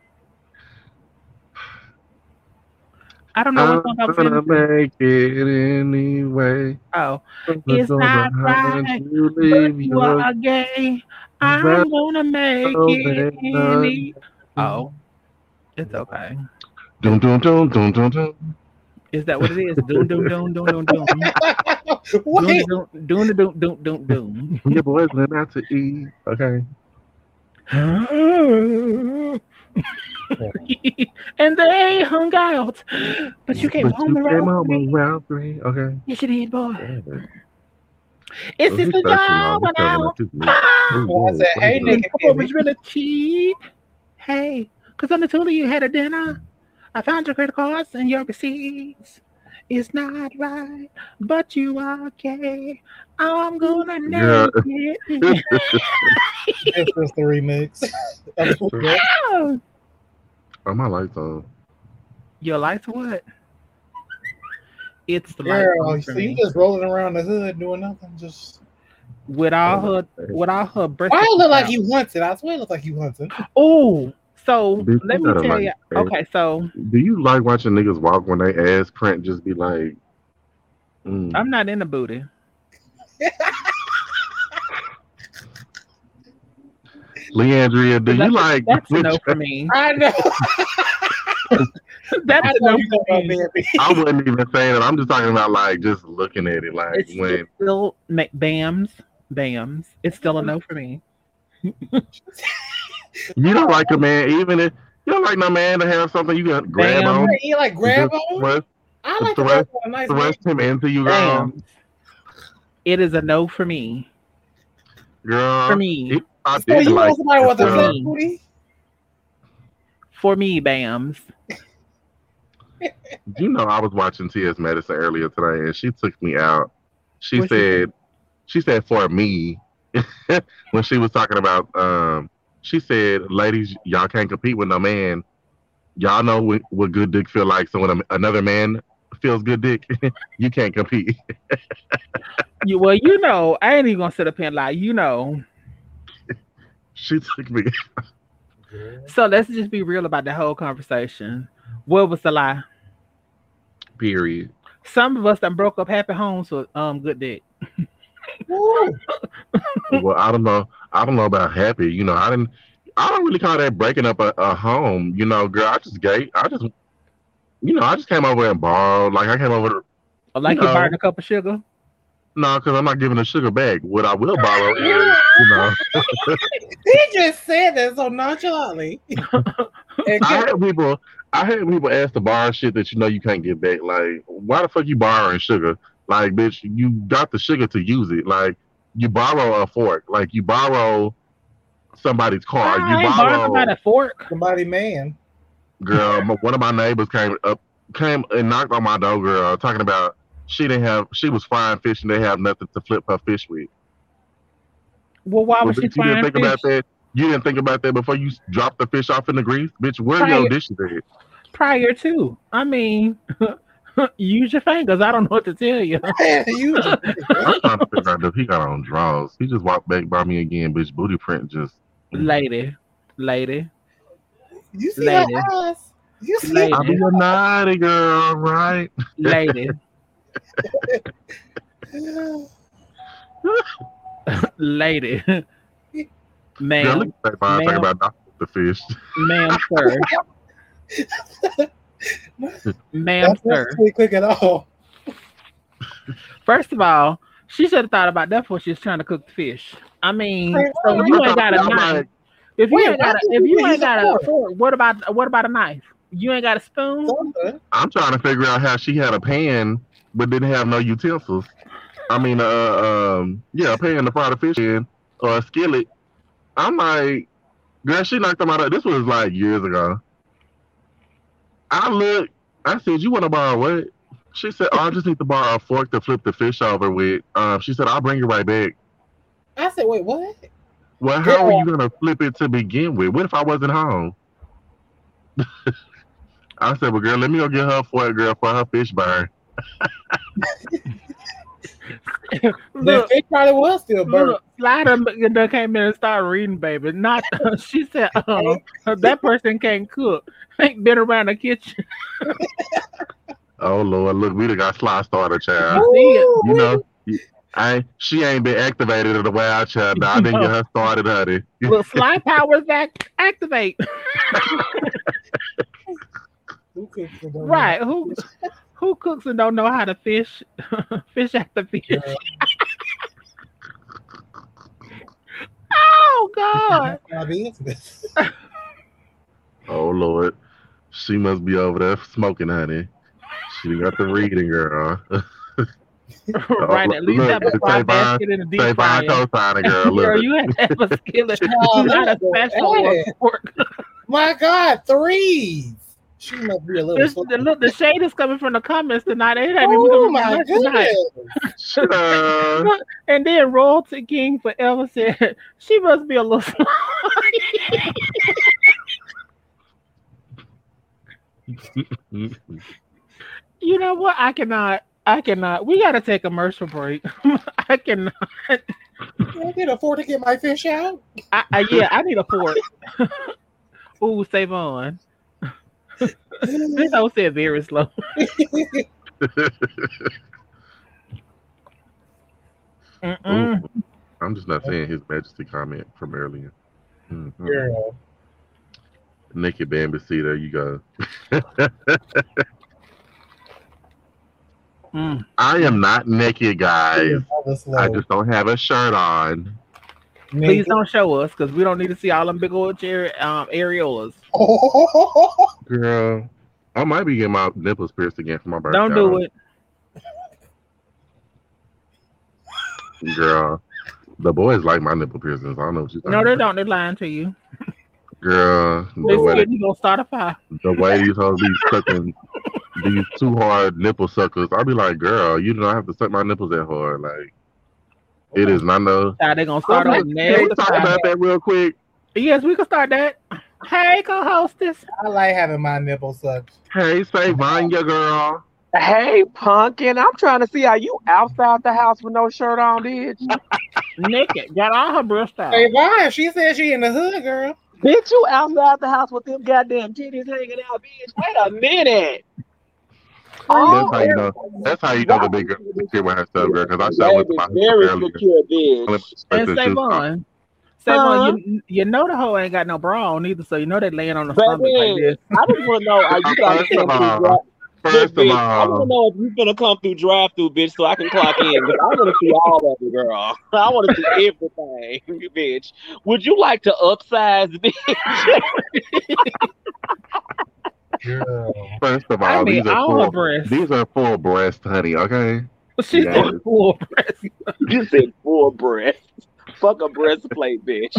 I don't know what I'm song I was gonna in. make it anyway. Oh, I'm it's not behind right, you, but leave you your are gay. I'm gonna make it any. Oh, it's okay. Dun dun dun dun dun dun. Is that what it is? Doom, doom, doom, doom, doom, doom. Wait. Doom, doom, doom, doom, doom, doom. Your boys went out to eat. Okay. And they hung out, but you came But home you came around home three. around three. Okay. Yes, you did, boy. Yeah, but- It's Oh, just he's a thirsty now. job He's when showing out. up his meat. Ah! Ooh, Oh, I ooh, said, hey, wait a nigga, minute. Oh, was really cheap. Hey, because on the two of you had a dinner. I found your credit cards and your receipts. It's not right, but you are gay. I'm gonna Yeah. make it. This was the remix. Of what? Oh, Oh, my lights on. your lights what? It's the light Girl, on for so you me. just rolling around the hood doing nothing, just With all her, with all her birthday. why it look like out. you hunting? I swear it look like you hunting. Oh, So Bitch, let you me gotta tell like. you. ass- Okay, so Do you like watching niggas walk when they ass print just be like? Mm. I'm not in the booty. Leandria, do you That's a, like? that's a no for me. I know. That's I a know no you for know me. about baby. I wouldn't even say that. I'm just talking about like just looking at it. Like It's, when it's still ma- bams, bams. It's still a no for me. you don't like a man, even if you don't like no man to have something you can grab Bam. on, You like grab just on? thrust, I like to thrust, grab on a nice man. thrust him into you, girl. Bam. It is a no for me. Girl, For me. if I So didn't you like want somebody with a For flat me. booty? For me, bams. you know, I was watching T S Madison earlier today, and she took me out. She What'd she say? said, she said for me, when she was talking about, um, she said, ladies, y'all can't compete with no man. Y'all know what, what good dick feel like. So when a, another man feels good dick, you can't compete. You well, you know, I ain't even gonna sit up here and lie. You know. She took me. So let's just be real about the whole conversation. What was the lie? Period. Some of us done broke up happy homes with um good dick. Woo. Well, I don't know. I don't know about happy. You know, I didn't. I don't really call that breaking up a, a home. You know, girl. I just gave. I just. You know, I just came over and borrowed. Like I came over. To, Or like you you know, buying a cup of sugar. no, because I'm not giving the sugar back. What I will borrow is, you know, He just said that so nonchalantly. And I had people. I had people ask to borrow shit that you know you can't get back. Like, why the fuck you borrowing sugar? Like, bitch, you got the sugar to use it. Like, you borrow a fork. Like, you borrow somebody's car. I You ain't borrowing borrow. somebody a fork. somebody man. Girl, my- one of my neighbors came up, came and knocked on my door, girl, talking about she didn't have, she was frying fish and they have nothing to flip her fish with. Well, why Well, was she bitch, you didn't frying think fish? about that. You didn't think about that before you dropped the fish off in the grease, bitch. Where are your Prior, dishes at? prior to. I mean, use your fingers. I don't know what to tell you. You I'm trying to figure out if he got on draws. He just walked back by me again, bitch. Booty print just. Lady, lady, you see lady, her eyes? You see lady, I be a naughty girl, right? lady, her? lady, Girl, ma'am, look at that man talking ma'am, about knocking the fish. ma'am, sir, ma'am, That's not sir. quick, quick at all. First of all, she should have thought about that before she was trying to cook the fish. I mean, Wait, so wait, you I'm ain't got a I'm knife. like, If you Wait, ain't why got a, did if you you use ain't a got a fork? fork, what about what about a knife? You ain't got a spoon. Something. I'm trying to figure out how she had a pan but didn't have no utensils. I mean, uh, um, yeah, a pan to fry the fish in or a skillet. I'm like, girl, she knocked them out of. This was like years ago. I looked. I said, "You want to borrow what?" She said, "Oh, I just need to borrow a fork to flip the fish over with." Um, she said, "I'll bring it right back." I said, wait, what? Well, how are Girl, you gonna flip it to begin with? What if I wasn't home? I said, "Well, girl, let me go get her a fork, girl, for her fish burn." the Look, fish probably was still burnt. look, Slider done came in and started reading, baby. Not she said, um, that person can't cook. Ain't been around the kitchen. Oh Lord, look, we done got Sly started, child. You see it? Ooh, You know, I she ain't been activated in a while, child. Now I didn't get No. her started, honey. Look, Sly powers act activate. who cooks and don't know Right. how to Who fish? who cooks and don't know how to fish fish at the fish? Girl, Oh God. my business. Oh Lord, she must be over there smoking, honey. She done got the reading, girl. Right. At least Look, have a say fry fine, basket in a deep say fine fryer. co-signer, girl. Girl, Look, you had to have a skillet, No, not a that's special or bad. a fork. My God, threes. She must be a little This, slow. the, look, the shade is coming from the comments tonight. It ain't even Oh coming from my us tonight. goodness. uh, Look, and then Royalty King forever said she must be a little slow. You know what? I cannot. I cannot. We got to take a commercial break. I cannot. I can afford to get my fish out. I, I, yeah, I need a fork. Ooh, Savon. This whole said very slow. Ooh, Mm-mm. I'm just not saying His Majesty comment from earlier. hmm Girl. Naked Bambi, there you go. Mm. I am not naked, guys. Hella I slow. just don't have a shirt on. Please Nigga. don't show us because we don't need to see all them big old cherry um, areolas. Girl, I might be getting my nipples pierced again for my birthday. Don't I do don't- it. Girl, the boys like my nipple piercings. I don't know what you're talking No, they about. don't. They're lying to you. Girl, They the way, scared you gonna start a fire. the way these hoes be sucking these too hard nipple suckers, I'll be like, girl, you don't have to suck my nipples that hard. Like, it is not no. How they gonna start Can a we nasty talk fire? about that real quick? Yes, we can start that. Hey, co-hostess. I like having my nipples sucked. Hey, say Vanya, girl. Hey, Pumpkin, I'm trying to see how you outside the house with no shirt on, bitch. Naked. Got all her breasts out. Hey, Vaughn, she said she in the hood, girl. Bitch, you outside the house with them goddamn titties hanging out, bitch. Wait a minute. That's Oh, how you know. That's how you know the big girl is secure with herself, girl. Because I shot went to my baby, very house earlier. secure, I bitch. expected And she was off. Savon. Savon, you, you know the hoe ain't got no bra on either, so you know they laying on the stomach like Baby, this. I just want to know, are you trying to First of come through all, drive? Look, first of bitch, I want to all, know if you finna come through drive through, bitch, so I can clock in. 'Cause I want to see all of it, girl. I want to see everything, bitch. Would you like to upsize, bitch? Girl. first of I all, mean, these are all her full. breasts. These are full breast, honey. Okay. She Yes. said full breast. You said full breast. Fuck a breastplate, bitch.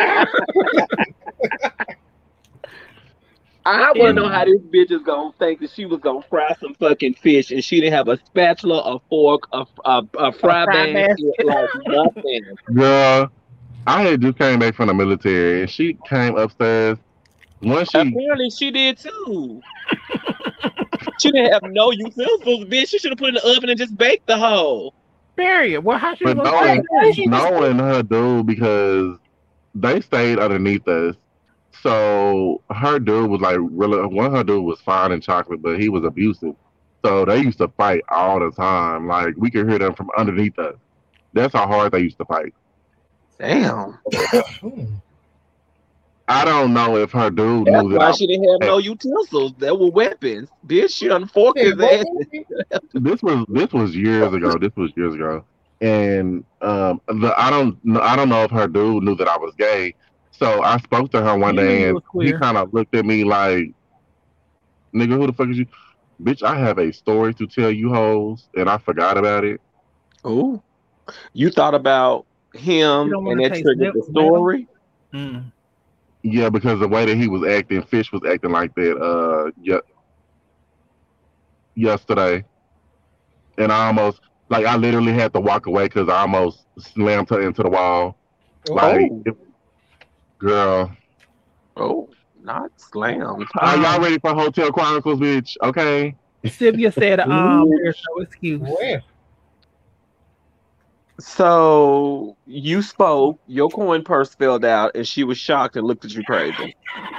I want to know how this bitch is gonna think that she was gonna fry some fucking fish and she didn't have a spatula, a fork, a a, a fry fry basket, like nothing. Girl, I had just came back from the military, and she came upstairs. Once she, Apparently, she did too. She didn't have no utensils, bitch. She should have put it in the oven and just baked the whole. Period. Well, how she but gonna knowing, say that? knowing her dude, because they stayed underneath us. So her dude was like really one of her dude was fine and chocolate, but he was abusive. So they used to fight all the time. Like we could hear them from underneath us. That's how hard they used to fight. Damn. Hmm. I don't know if her dude That's knew that. why I, she didn't have no utensils. That were weapons. Bitch, she unforked his ass. this was this was years ago. This was years ago, and um, the, I don't kn- I don't know if her dude knew that I was gay. So I spoke to her one You knew day, you and was he queer. kind of looked at me like, "Nigga, who the fuck is you?" Bitch, I have a story to tell you hoes, and I forgot about it. Ooh. You thought about him You don't wanna and that taste triggered the nip- story? Mm. Yeah, because the way that he was acting, Fish was acting like that uh yeah, yesterday. And I almost, like, I literally had to walk away because I almost slammed her into the wall. Like, Oh. it- girl. Oh, not slammed. Are y'all Um, ready for Hotel Chronicles, bitch? Okay. Sylvia said, um, Ooh. there's no excuse. Where? So you spoke, your coin purse fell out, and she was shocked and looked at you crazy.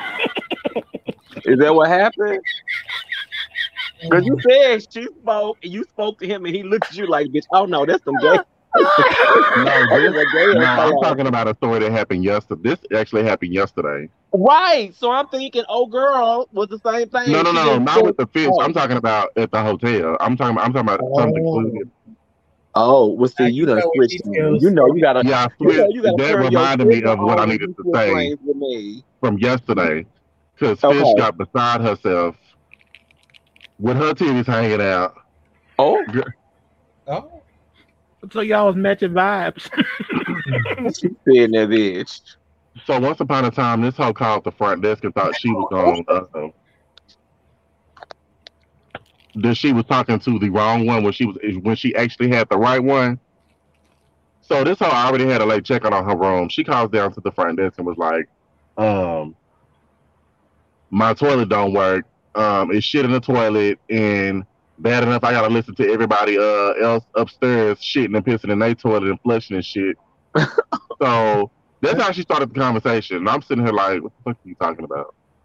Is that what happened? Because you said she spoke, and you spoke to him, and he looked at you like, bitch, oh no, that's some gay. No, That this, was a gay no, ass I'm fellow. talking about a story that happened yesterday. This actually happened yesterday. Right. So I'm thinking, oh girl, was the same thing. No, no, She no, just not said- with the fish. Oh. I'm talking about at the hotel. I'm talking. I'm talking about something Oh. included. Oh, well, see, Now you you done know what switched. details. You know, you gotta. Yeah, I You know, switched. you gotta That turn your reminded me switcher of what I on needed when to you switch say lanes with me. from yesterday. Because Okay. Fish got beside herself with her titties hanging out. Oh, Oh. So y'all was matching vibes. she said that bitch. So once upon a time, this hoe called the front desk and thought she was on. Uh, that she was talking to the wrong one when she was when she actually had the right one. So this hoe already had a late check on her room. She calls down to the front desk and was like, um, my toilet don't work. Um, it's shit in the toilet, and bad enough I gotta listen to everybody uh else upstairs shitting and pissing in their toilet and flushing and shit. So that's how she started the conversation. And I'm sitting here like, what the fuck are you talking about?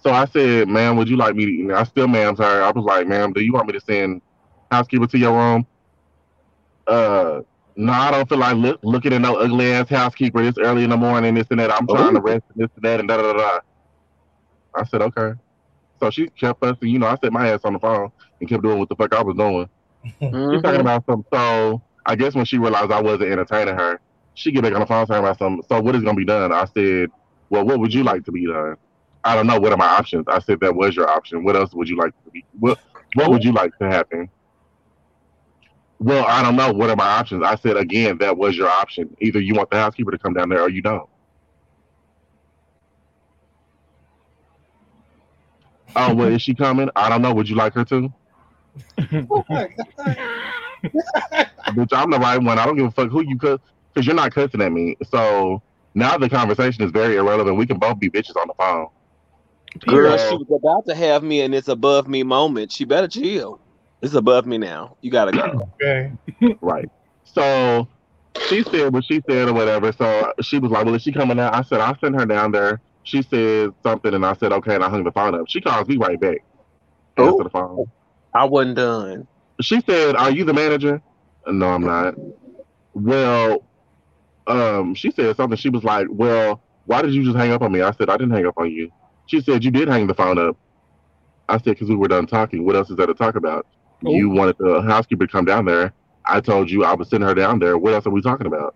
So I said, ma'am, would you like me to, and I still ma'am's her. I was like, ma'am, do you want me to send housekeeper to your room? Uh, no, I don't feel like look, looking at no ugly ass housekeeper this early in the morning, this and that. I'm trying to Oh, rest and this and that and da da da da. I said, okay. So she kept us, you know, I set my ass on the phone and kept doing what the fuck I was doing. She's talking hmm about something. So I guess when she realized I wasn't entertaining her, she get back on the phone talking about something. So what is gonna be done? I said, well, what would you like to be done? I don't know. What are my options? I said that was your option. What else would you like to be? What What would Oh, you like to happen? Well, I don't know. What are my options? I said again, that was your option. Either you want the housekeeper to come down there or you don't. Oh, well, is she coming? I don't know. Would you like her to? oh my God. Bitch, I'm the right one. I don't give a fuck who you cuss because you're not cussing at me. So now the conversation is very irrelevant. We can both be bitches on the phone. Girl, Period. she So was about to have me in this above me moment. She better chill. It's above me now. You gotta go. Okay. right. So she said what she said or whatever. So she was like, well, is she coming out? I said, I'll send her down there. She said something and I said, okay, and I hung the phone up. She calls me right back. Answer Oh, the phone. I wasn't done. She said, are you the manager? No, I'm not. Well, um, she said something. She was like, well, why did you just hang up on me? I said, I didn't hang up on you. She said, you did hang the phone up. I said, because we were done talking. What else is there to talk about? You Oh, wanted the housekeeper to come down there. I told you I was sending her down there. What else are we talking about?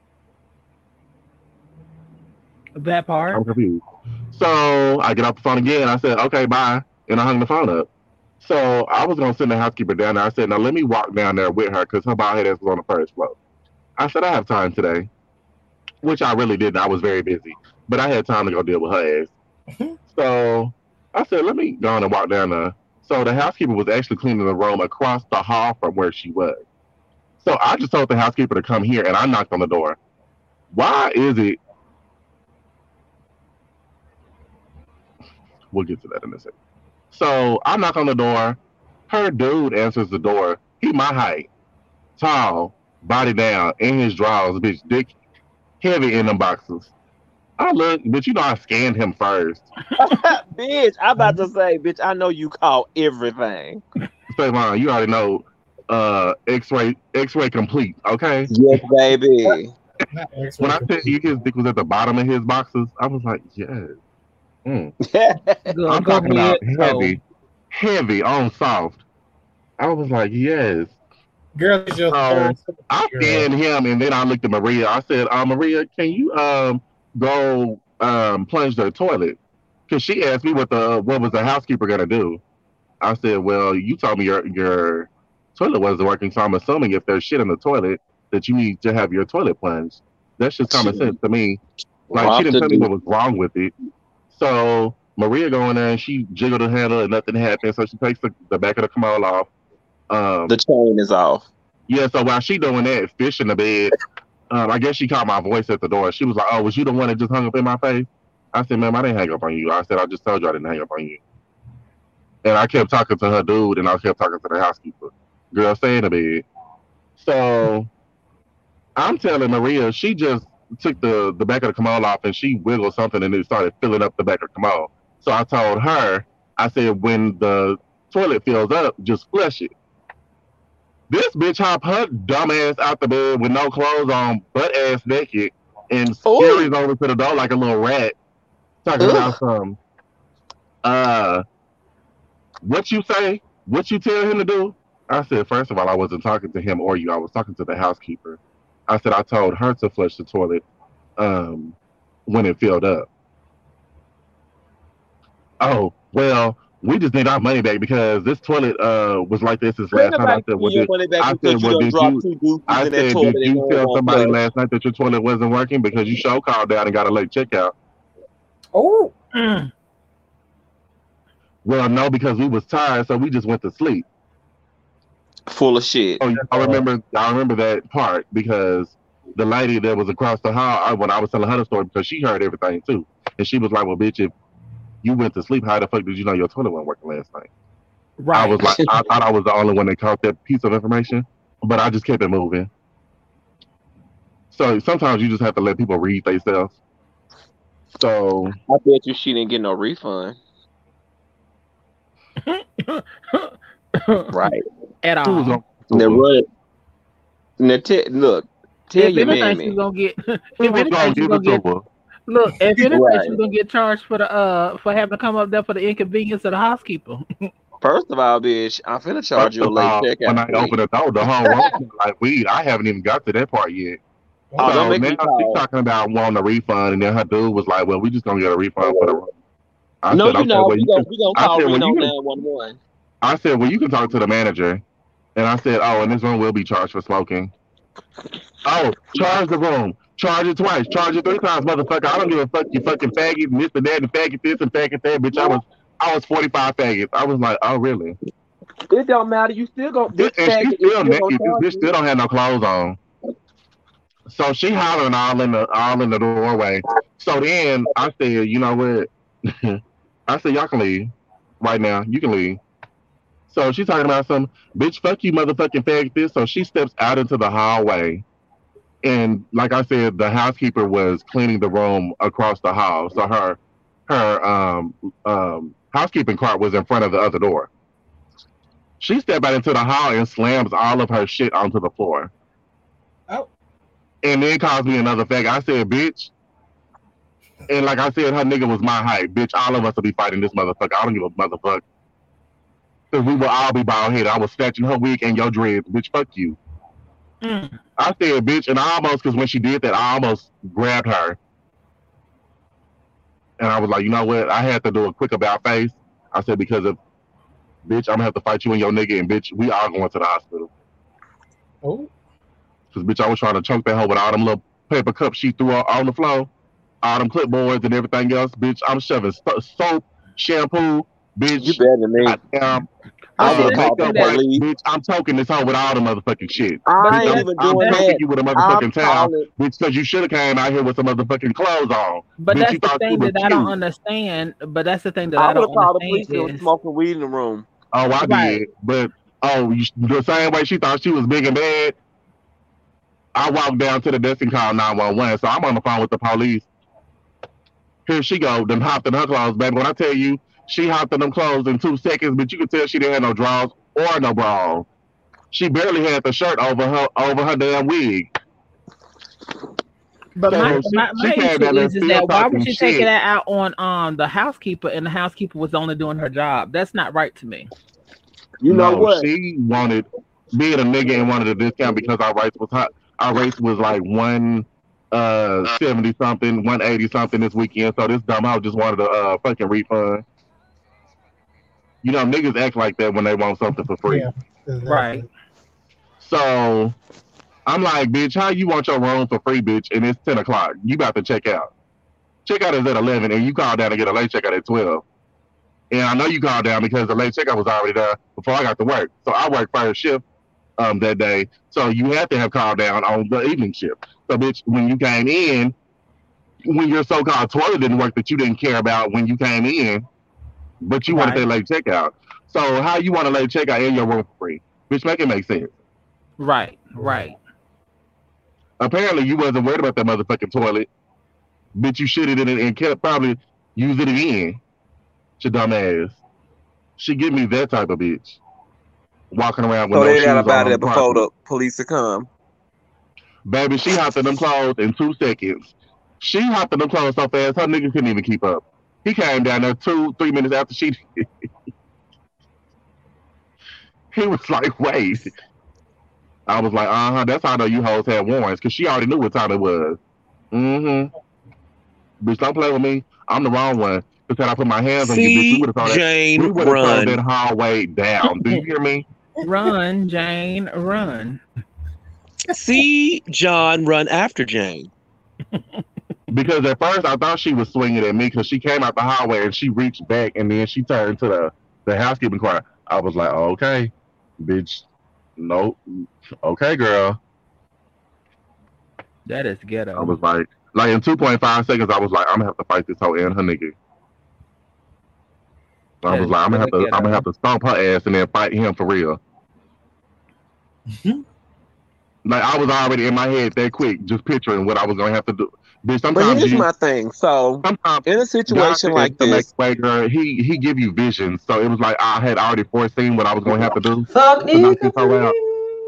That part. I'm confused. So I get off the phone again. I said, okay, bye. And I hung the phone up. So I was going to send the housekeeper down there. I said, now let me walk down there with her because her bald head ass was on the first floor. I said, I have time today, which I really didn't. I was very busy, but I had time to go deal with her ass. So I said, let me go on and walk down there. So the housekeeper was actually cleaning the room across the hall from where she was. So I just told the housekeeper to come here and I knocked on the door. Why is it? We'll get to that in a second. So I knock on the door. Her dude answers the door. He my height, tall, body down, in his drawers, bitch, dick heavy in them boxes. I look, but you know I scanned him first. Bitch, I'm about to say, bitch, I know you call everything. Say, Mom, you already know. Uh, X-ray, X-ray complete. Okay. Yes, baby. not X-ray When I tell complete. you his dick was at the bottom of his boxes, I was like, yes. Mm. Go, I'm go talking about ahead. So, heavy, heavy on soft. I was like, yes. Girl, it's your So third I girl. scanned him and then I looked at Maria. I said, uh, Maria, can you um go um plunge the toilet? Because she asked me what the what was the housekeeper gonna do. I said, well, you told me your your toilet wasn't working, so I'm assuming if there's shit in the toilet that you need to have your toilet plunged. That's just common sense to me. Like she Rock didn't the tell me dude. what was wrong with it. So Maria go in there and she jiggled the handle and nothing happened. So she takes the, the back of the commode off. Um, The chain is off. yeah, so while she doing that, fish in the bed, um, I guess she caught my voice at the door. She was like, oh, was you the one that just hung up in my face? I said, ma'am, I didn't hang up on you. I said, I just told you I didn't hang up on you. And I kept talking to her dude and I kept talking to the housekeeper. Girl, stay in the bed. So I'm telling Maria, she just took the, the back of the commode off and she wiggled something and it started filling up the back of the commode. So I told her, I said, when the toilet fills up, just flush it. This bitch hop her dumb ass out the bed with no clothes on, butt ass naked, and Ooh. scurries over to the door like a little rat, talking Ugh. about some, uh, what you say? What you tell him to do? I said, first of all, I wasn't talking to him or you. I was talking to the housekeeper. I said, I told her to flush the toilet um, when it filled up. Oh, well, we just need our money back because this toilet uh, was like this since Ain't last night. I nobody said, well, paying did, money back I because said, you well, done did dropped you? two dookies I in that said, toilet did and you no tell one somebody flush. last night that your toilet wasn't working because you show called down and got a late checkout? Oh, mm, Well, no, because we was tired, so we just went to sleep. Full of shit. Oh, I remember, I remember that part because the lady that was across the hall, I, when I was telling her the story, because she heard everything too, and she was like, "Well, bitch, if you went to sleep, how the fuck did you know your toilet wasn't working last night?" I was right. like, I thought I was the only one that caught that piece of information, but I just kept it moving. So sometimes you just have to let people read themselves. So I bet you she didn't get no refund. Right. At Who was all. gonna Now do it? run. Now te- look, tell If your anything, she's mammy. gonna get. Who If was anything, gonna she's give gonna it to get. her? Look, if anything, Right. she's gonna get charged for the uh for having to come up there for the inconvenience of the housekeeper. First of all, bitch, I'm finna charge First you a of late all, when I checkout opened fee. the door, the whole room smelled like weed. I haven't even got to that part yet. Oh, don't So make now me she's call. talking about wanting a refund, and then her dude was like, "Well, we just gonna get a refund for the room." I No, said, you "Okay, know, well we you gonna can." we gonna I call said, "Well Reno you can." nine one one. I said, "Well you can talk to the manager." And I said, "Oh, and this room will be charged for smoking." Oh, charge the room. Charge it twice. Charge it three times, motherfucker. I don't give a fuck. You fucking faggot, and this and that, and faggot this and faggot that, bitch. I was, I was forty-five faggots. I was like, oh really? It don't matter. You still gonna This, this and she faggot is still still naked. gonna This charge bitch you. still don't have no clothes on. So she hollering all in the all in the doorway. So then I said, you know what? I said, y'all can leave right now. You can leave. So she's talking about some bitch, fuck you, motherfucking faggot this. So she steps out into the hallway. And like I said, the housekeeper was cleaning the room across the hall. So her her um um housekeeping cart was in front of the other door. She stepped out into the hall and slams all of her shit onto the floor. Oh. And then calls me another faggot. I said, bitch. And like I said, her nigga was my height. Bitch, all of us will be fighting this motherfucker. I don't give a motherfucker. Because we will all be bald headed. I was snatching her wig and your dreads. Bitch, fuck you. Mm. I said, bitch, and I almost, because when she did that, I almost grabbed her. And I was like, you know what? I had to do a quick about face. I said, because of, bitch, I'm going to have to fight you and your nigga, and bitch, we are going to the hospital. Oh. Because, bitch, I was trying to choke that hoe with all them little paper cups she threw out on the floor, all them clipboards and everything else. Bitch, I'm shoving so- soap, shampoo, bitch. You better than me. Goddamn, I But uh, would have see, called the makeup that's wipes, police. bitch. I'm choking this hoe with all the motherfucking shit. but I Bitch, see ain't I'm, that's even I'm doing that's choking that. you with a I'm motherfucking towel, calling. bitch, because you should have came out here with some motherfucking clothes on. but Bitch, that's you the thought you thing was that I don't cute. understand. But that's the thing that I I would have don't called the understand police if it was is smoking weed in the room. Oh, I right. did. But, oh, you, the same way she thought she was big and bad, I walked down to the desk and called nine one one. So I'm on the phone with the police. Here she go, then hopped in her clothes, baby. When I tell you, she hopped in them clothes in two seconds, but you could tell she didn't have no drawers or no bra on. She barely had the shirt over her over her damn wig. But my So she, my, she my came issue down there is is still that why talking was she taking shit. that out on um the housekeeper and the housekeeper was only doing her job? That's not right to me. You know No, what? she wanted being a nigga and wanted a discount because our race was hot. Our race was like one uh seventy something, one eighty something this weekend. So this dumb hoe just wanted a uh, fucking refund. You know, niggas act like that when they want something for free. Yeah. Exactly. Right. So I'm like, bitch, how you want your room for free, bitch? And it's ten o'clock. You about to check out. Checkout is at eleven, and you called down to get a late checkout at twelve. And I know you called down because the late checkout was already there before I got to work. So I worked first shift um that day. So you had to have called down on the evening shift. So bitch, when you came in, when your so-called toilet didn't work that you didn't care about when you came in, but you wanted Right. that late checkout. So how you want a late checkout in your room for free? Bitch, make it make sense. Right. Right. Apparently you wasn't worried about that motherfucking toilet. Bitch, you shitted in it and kept probably use it again. Your dumb ass. She give me that type of bitch. Walking around with So no they got shoes about on it before properly. the police would come. Baby, she hopped in them clothes in two seconds. She hopped in them clothes so fast, her nigga couldn't even keep up. He came down there two, three minutes after she did. He was like, wait. I was like, uh-huh, that's how I know you hoes had warrants, because she already knew what time it was. Mm-hmm. Bitch, don't play with me. I'm the wrong one. Because had I put my hands on you, bitch, we See would have thrown that, we Jane would have thrown that run. hallway down. Do you hear me? Run, Jane, run. See John run after Jane. Because at first I thought she was swinging at me because she came out the hallway and she reached back and then she turned to the, the housekeeping car. I was like, okay, bitch. Nope. Okay, girl. That is I ghetto. was like, like in two point five seconds, I was like, I'm gonna have to fight this hoe and her nigga. I That was is like, I'm gonna have really to, I'm gonna have ghetto. to stomp her ass and then fight him for real. Mhm. Like I was already in my head that quick, just picturing what I was gonna have to do. Bitch, But sometimes here's you, my thing. So sometimes in a God situation said like to make this, way, girl. He he give you visions, so it was like I had already foreseen what I was gonna have to do Fuck to knock this nigga, hoe out.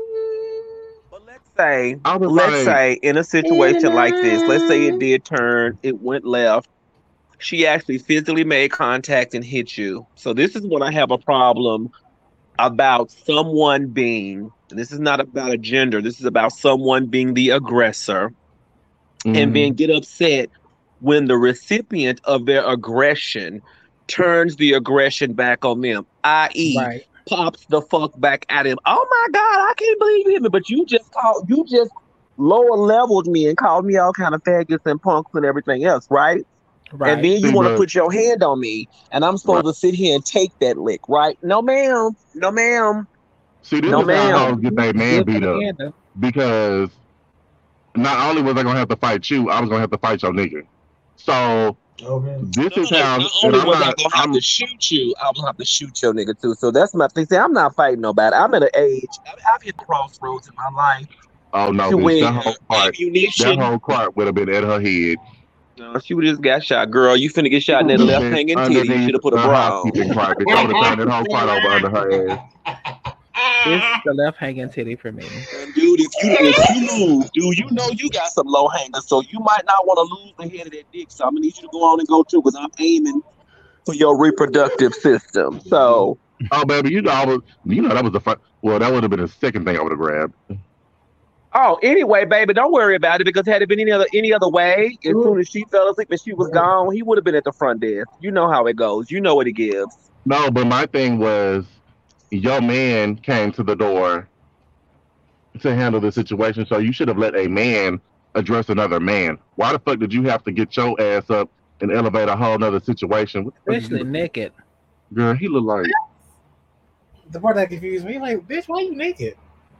but let's say, I was let's like, say in a situation like this, let's say it did turn, it went left. She actually physically made contact and hit you. So this is when I have a problem about someone being, and this is not about a gender, this is about someone being the aggressor and then mm, get upset when the recipient of their aggression turns the aggression back on them, that is, Right. pops the fuck back at him. Oh my God, I can't believe you hit me. But you just called, you just lower leveled me and called me all kind of faggots and punks and everything else, right? And Right. then you see, want to but put your hand on me, and I'm right. supposed to sit here and take that lick, right? No, ma'am. No, ma'am. See, this No, is how hoes ma'am. get their man Give beat up propaganda. because not only was I gonna have to fight you, I was gonna have to fight your nigga. So okay. this No, is no, no. how, Not and only I'm was I not, gonna have I'm to shoot you, I was gonna have to shoot your nigga too. So that's my thing. See, I'm not fighting nobody. I'm at an age. I've, I've hit crossroads in my life oh no, to bitch, where that whole part, that ammunition. whole part would have been at her head. No, she would just got shot, girl. You finna get shot in that Would left have been hanging titty. You should underneath have put a the bra on. housekeeping cart, bitch. I would have turned that whole cart over under her ass. It's the left hanging titty for me. And dude, if you if you lose, dude, you know you got some low hangers, so you might not want to lose the head of that dick. So I'm gonna need you to go on and go too, because I'm aiming for your reproductive system. So Oh, baby, you know, I was, you know, that was the first. Well, that would have been the second thing I would have grabbed. oh, anyway, baby, don't worry about it, because had it been any other any other way, as soon as she fell asleep and she was gone, he would have been at the front desk. You know how it goes. You know what it gives. No, but my thing was, your man came to the door to handle the situation, so you should have let a man address another man. Why the fuck did you have to get your ass up and elevate a whole nother situation? What the fuck Especially you- naked. Girl, he looked like The part that confused me, like, bitch, why you naked?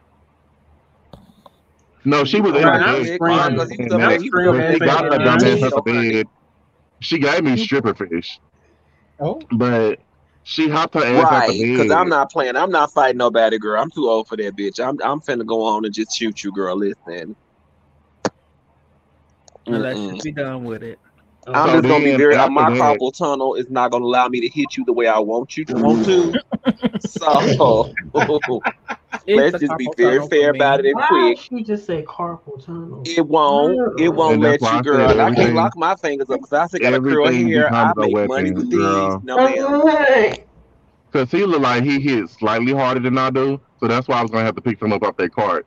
no. She was in Right, the I'm bed. screaming. crying, Because he was and up there, that- he was up when there she got her saying, dumb ass "Ain't out the no honey." bed, she gave me stripper fish, Oh, but she hopped her ass out Right, the because I'm bed. not playing. I'm not fighting nobody, girl. I'm too old for that, bitch. I'm I'm finna go on and just shoot you, girl. Listen. And let's Mm-mm. just be done with it. I'm So just gonna be then very. Uh, after my that, carpal tunnel is not gonna allow me to hit you the way I want you to want to. So It's let's the just be carpal very tunnel for fair me. about it and Why quick. she just say carpal tunnel? It won't. It won't and that's let why you, I girl. said And I can't everything. lock my fingers up because I still got a curl Everything hair. I becomes a make money weapon, with these. girl. No, ma'am. Hey, Cause he looked like he hit slightly harder than I do, so that's why I was gonna have to pick some up off that cart.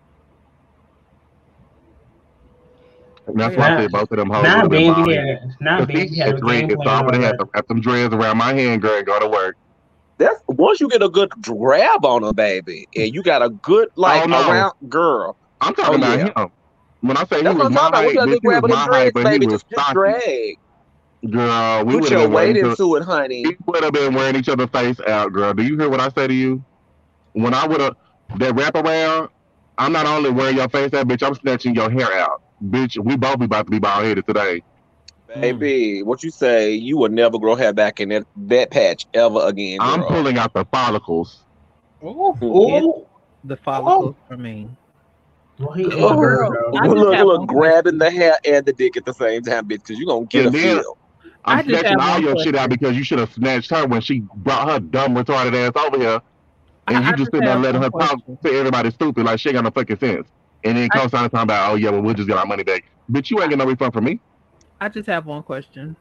And that's why I Now, said both of them hoes now would have been baby bald had, headed. now Cause baby he had a had game dreads, so I plan would have had already. to wrap them dreads around my hand, girl, and go to work. That's once you get a good grab on her, baby, and you got a good like Oh no, around girl. I'm Oh talking yeah. about him. When I say he That's was what I'm my talking about. Once height, you got a bitch, good he was grab on them my height, dreads, but he baby, was just just stocky. drag. Girl, we Put would have your been wearing weight each other. into it, honey. We would have been wearing each other's face out, girl. Do you hear what I say to you? When I would have that wrap around, I'm not only wearing your face out, bitch, I'm snatching your hair out. Bitch, we both be about to be bald headed today. Baby, what you say? You will never grow hair back in that, that patch ever again, I'm girl. pulling out the follicles. oh, Mm. Ooh, The follicles for me. well, he ain't Oh, a Girl, Virgo. I just look, have look, one grabbing question. the hair and the dick at the same time, bitch, because you're going to get a And then feel. I'm I just snatching have all one your shit out question. because you should have snatched her when she brought her dumb retarded ass over here, I, and you I just just sitting there have letting one her talk question. to everybody stupid like she ain't got no fucking sense. And then I, co-signing talking about, oh yeah, well we'll just get our money back. Bitch, you ain't get no refund from me. I just have one question.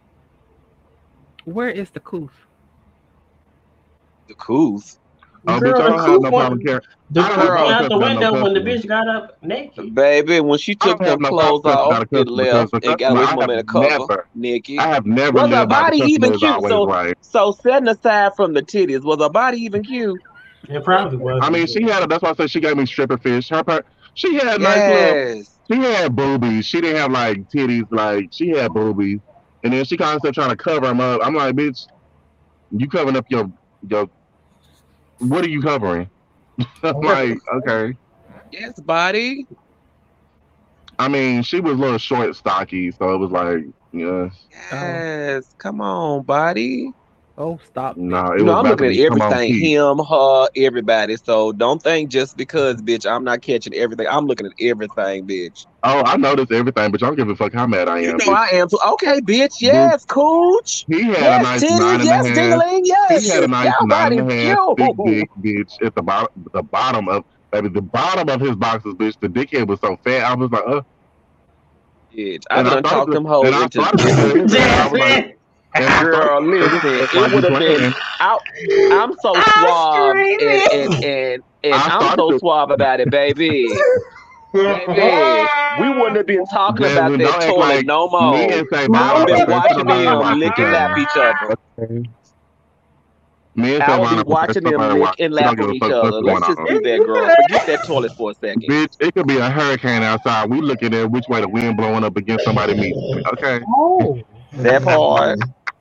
Where is the coof? The coos. Oh, bitch, Girl, I the don't have coop no went, problem caring. the I don't coop have no went out the cussing out no window when the customer. bitch got up naked. Baby, when she I took don't have them no problem clothes cussing off, out a it customer because left the and got customer, away I from them have in the cover, never, Nikki. I have never Was her lived by the body customer even is cute? always So, right. so setting aside from the titties, was her body even cute? It probably was. I mean, she had a, that's why I said she gave me stripper fish. Her per, she had nice little, Yes. she had boobies. She didn't have like titties, like she had boobies. And then she constantly trying to cover them up. I'm like, bitch, you covering up your, your, what are you covering? I'm like, okay. Yes, body. I mean, she was a little short, stocky, so it was like, yeah. Oh, Yes. Come on, body. Oh, stop it. No, it You know, was I'm about to looking at be come on everything, Keith. him, her, everybody. So don't think just because, bitch, I'm not catching everything. I'm looking at everything, bitch. Oh, I noticed everything, but y'all give a fuck how mad I You am, know bitch. I am too. Okay, bitch. Bitch, Yes, cooch. he had a Yes, nice titties. nine and a Yes, half. dingling. Yes. He had a nice Y'all nine body and a half thick cute. dick, bitch. At the bottom, the bottom of baby, the bottom of his boxes, bitch. The dickhead was so fat. I was like, uh. Bitch, I And I done started talked to, them and hoes I into started to tell his ass, I was like, Jasmine. and I started girl, to tell his listen. ass, why It would you have been playing? out. I'm so I'm suave and and screaming. and and I I'm started so to, suave about it, baby. Baby, we wouldn't have been talking about Jasmine, that don't act toilet like no me more. and Savon I would are have been watching professional bird them watchers, lick and lap Jasmine. each other. Okay? Me and I would Savon be are watching professional them bird lick watchers. and We don't lap give on a each fuck what's other. going Let's just on. leave that, girl. Forget that toilet for a second. Bitch, it could be a hurricane outside. We looking at which way the wind blowing up against somebody's meat. Okay? Oh. That part.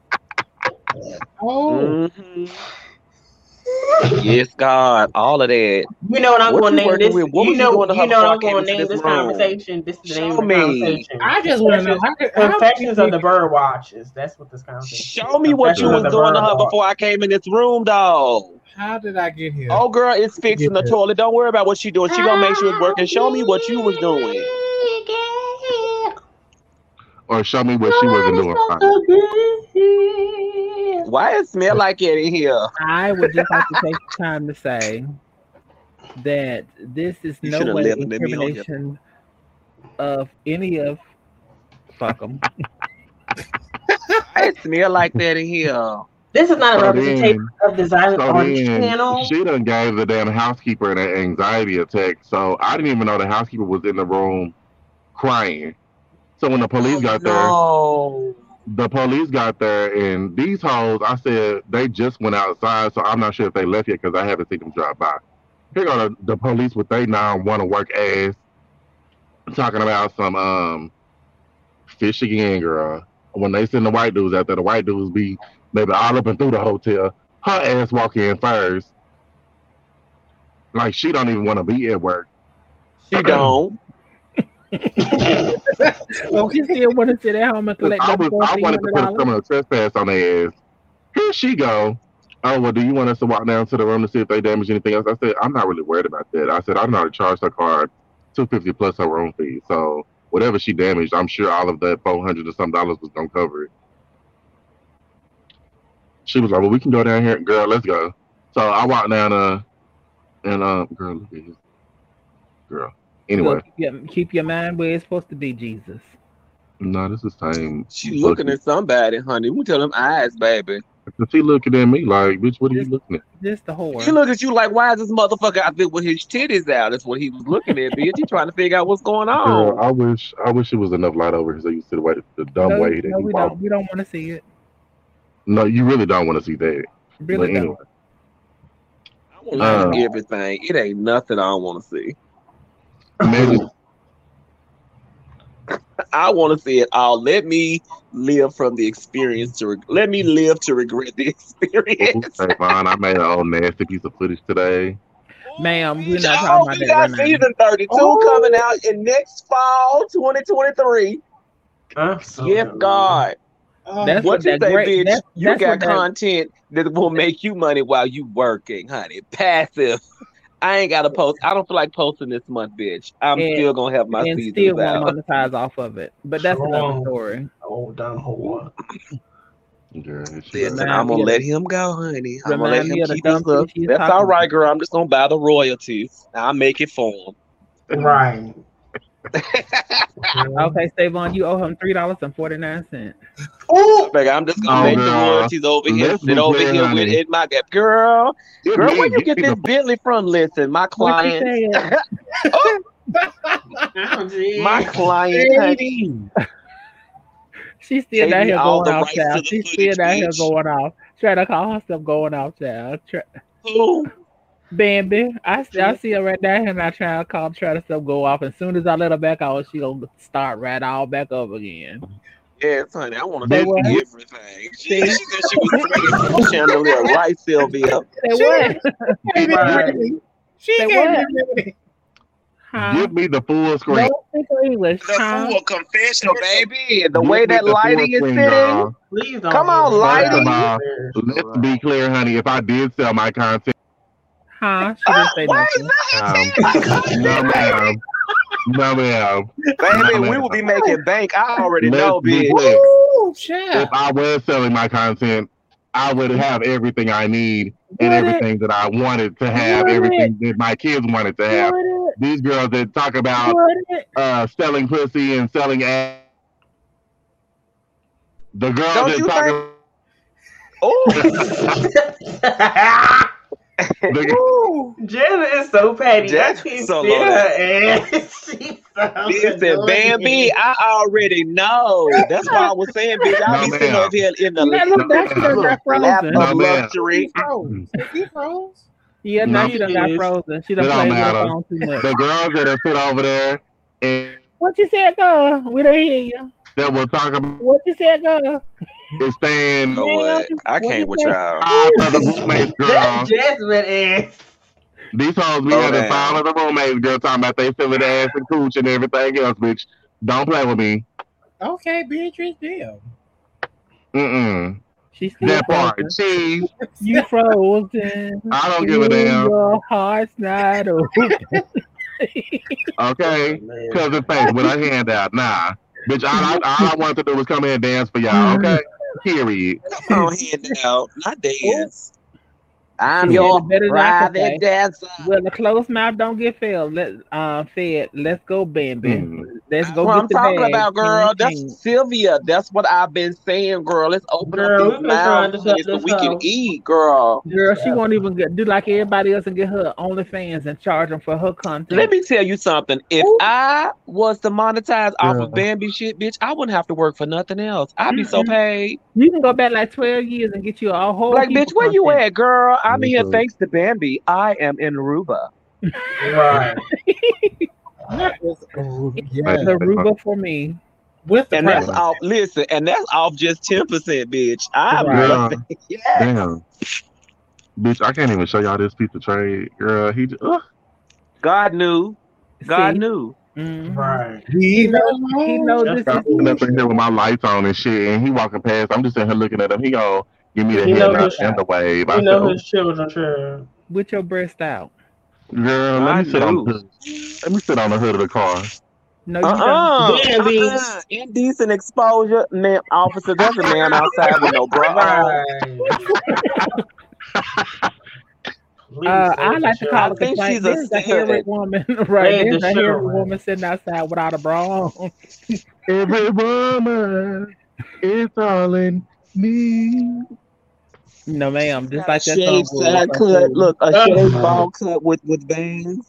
Oh. hmm Yes, God. All of that. You know what I'm What going you to name working this? with? What You was you know, doing to you her know what before I I'm came going to into name this this room? conversation. This is the name Show of the me. conversation. I just want to know Confessions, how, how Confessions did of the Bird Watchers. That's what this conversation is. Show me what you Confessions of was the doing to Bird her Watchers. before I came in this room, dog. how did I get here? Oh, girl, it's How did I fixing get the here? toilet. Don't worry about what she doing. She gonna make sure it's working. Show me what you was doing. Or show me what she wasn't doing right. Why it smell like it in here? I would just like to take the time to say that this is You no should have way left and let me on here. incrimination of any of fuck them. Why it smell like that in here? This is not a So representation then, of Desire so Orange then channel. she done gave the damn housekeeper an anxiety attack. So I didn't even know the housekeeper was in the room crying. So when the police Oh got there, no. the police got there, and these hoes, I said they just went outside, so I'm not sure if they left yet because I haven't seen them drive by. Here go the, the police with they now want to work ass, talking about some um fish again, girl. When they send the white dudes out there, the white dudes be maybe all up and through the hotel. Her ass walk in first, like she don't even want to be at work. She don't. Oh, she still want to sit at home and collect I them was I fourteen wanted to hundred put a dollars. criminal trespass on their ass. Here she go. Oh, well, do you want us to walk down to the room to see if they damage anything else? I said, I'm not really worried about that. I said, I know how to charge her card two fifty plus her room fee. So whatever she damaged, I'm sure all of that four hundred or some dollars was gonna cover it. She was like, well, we can go down here, girl. Let's go. So I walked down, uh, and uh, girl, look at this, girl. Anyway, Look, keep your, keep your mind where it's supposed to be, Jesus. no, this is same. She looking at somebody, honey. We tell them eyes, baby. She looking at me like, bitch, what are you looking at? Just the whore. He look at you like, why is this motherfucker out there with his titties out? That's what he was looking at, bitch. He trying to figure out what's going Girl, on. I wish, I wish it was enough light over here so you see the way, the dumb No, way that no, he we walked. don't. We don't want to see it. No, you really don't want to see that. Really But don't. anyway, I want to Uh, see everything. It ain't nothing I don't want to see. imagine, I want to see it all. Let me live from the experience to reg- let me live to regret the experience. hey, Vaughn, I made an old nasty piece of footage today. Ma'am, we're not Oh, talking we about that got right now. season thirty-two Oh. coming out in next fall, twenty twenty-three. I'm so Yes, done. God. Oh, That's What what you that say, great. bitch? That's, You that's got what that. content that will make you money while you working, honey. Passive. I ain't got to post. I don't feel like posting this month, bitch. I'm And, still gonna have my and seasons still out. won't monetize off of it. But that's Come another on. story. Oh, dumb whore. Girl, here she Listen, goes. I'm Remind me gonna of let the, him go, honey. I'm gonna let remind him me of the keep his dumb stuff. shit she's That's all talking right, about. girl. I'm just gonna buy the royalties. I'll make it for him. Right. Okay, Savon, you owe him three dollars and forty nine cents. Oh, Like, I'm just gonna Oh, make the girl, royalties over here, let's sit be over clear, here with honey. in my gap. Girl, Give girl, me, where you give get me this the Bentley from? Listen, my What she client, said? oh, oh, gee. my client, honey, Shady. She's still gave down me here all going the off, rights to child. the She's still footage, down here bitch. going off. Trying to call herself going off, child. Try, Who? Bambi, I, see- I see her right down here now trying to call, trying to stuff go off. As soon as I let her back out, she gonna start right all back up again. Yes, honey, I want Say to what? see everything. She, See? she said she was swinging from chandelier, right, Sylvia? Say She what? can't be Right. Bentley. She Say can't what? be Bentley. Huh? Give me the full screen. Don't speak English. The Huh? full confessional, baby. The Give way me that the full lighting is screen, sitting. girl. Please don't Come on, give First of lighting. all, let's be clear, honey. If I did sell my content, Huh? She didn't say Why is nothing. that? um, no, ma'am. No, ma'am. Baby, No, we ma'am. will be making bank. I already know, Let's be bitch. clear. Ooh, If child. I was selling my content, I would have everything I need and Would it? everything that I wanted to have, Would it? everything that my kids wanted to have. Would it? These girls that talk about Would it? uh, selling pussy and selling ass. The girls Don't that you talk think? about Oh, the, Ooh, Jenna is so petty. I Jenna's can't so feel her loaded. ass. She's so Listen, Bambi, annoying. I already know. That's why I was saying, bitch, I'll no, be sitting ma'am. up here in the Now No, look, now she done ma'am. got lap frozen. No, of ma'am. luxury. He froze. Is he froze? Yeah, now No, she done got Yes. frozen. She it done don't played with the matter. phone too much. The girls that are sit over there and What you said, girl? We don't hear you. that will talk about What you said, girl? is staying You know what? I What can't you with said? y'all. five of the roommates, girl. That's Jasmine ass. These hoes be Oh, having damn. five of the roommates, girl, talking about they feeling ass and cooch and everything else, bitch. Don't play with me. Okay, Beatrice, damn. Mm-mm. She still That part. frozen. Cheese. You frozen. I don't give a Ooh, damn. Your heart's not open. Okay? Man. Cousin face with her hand out. Nah. Bitch, all I, all I wanted to do was come here and dance for y'all, okay? Period. Come on, hand it out, not dance. I'm She said your it better than I can say. private dancer. Well, the closed mouth don't get fed. Let uh fed. Let's go, Bambi. Mm. Let's go What get I'm the talking bag. about, girl, King, that's king. Sylvia. That's what I've been saying, girl. Let's open Girl, up we these been trying mouths to shut honey, so this we can house. eat, girl. Girl, she won't even get, do like everybody else and get her OnlyFans and charge them for her content. Let me tell you something. If I was to monetize off Girl. of Bambi shit, bitch, I wouldn't have to work for nothing else. I'd be so Mm-mm. paid. You can go back like twelve years and get you a whole Like, heap bitch, of where you content. at, girl? I'm Me here too. thanks to Bambi. I am in Aruba. Right. That is, oh, Like, yes. The Aruba for me. With the And that's price. off, listen, and that's off just ten percent, bitch. I'm Right. loving girl, Yes. damn. Bitch, I can't even show y'all this piece of trade. Girl, he just, ugh. God knew. God See? knew. Mhm. Right. He know, he knows That's this the is I'm sitting up in here with my lights on and shit, and he walking past. I'm just sitting here looking at him. He gonna give me the You head know nod his, and the wave. I you said, know oh, his children, sure. with your breast out. girl, let I me sit on the knew. hood. Let me sit on the hood of the car. No, you don't. Uh-uh. Bambi. Uh-uh. Indecent exposure. Man, officer, there's a man outside with no bra on. Right. Please Uh, I save like the to call I a children. think complaint. she's a There's a hairy stud. woman, right? Save There's the a hairy children. woman sitting outside without a bra on. Every woman is all in me. No, ma'am. She's Just got a like that song shaved was. side so cut. cool. Look, a Oh, shaved my. ball cut with, with bangs.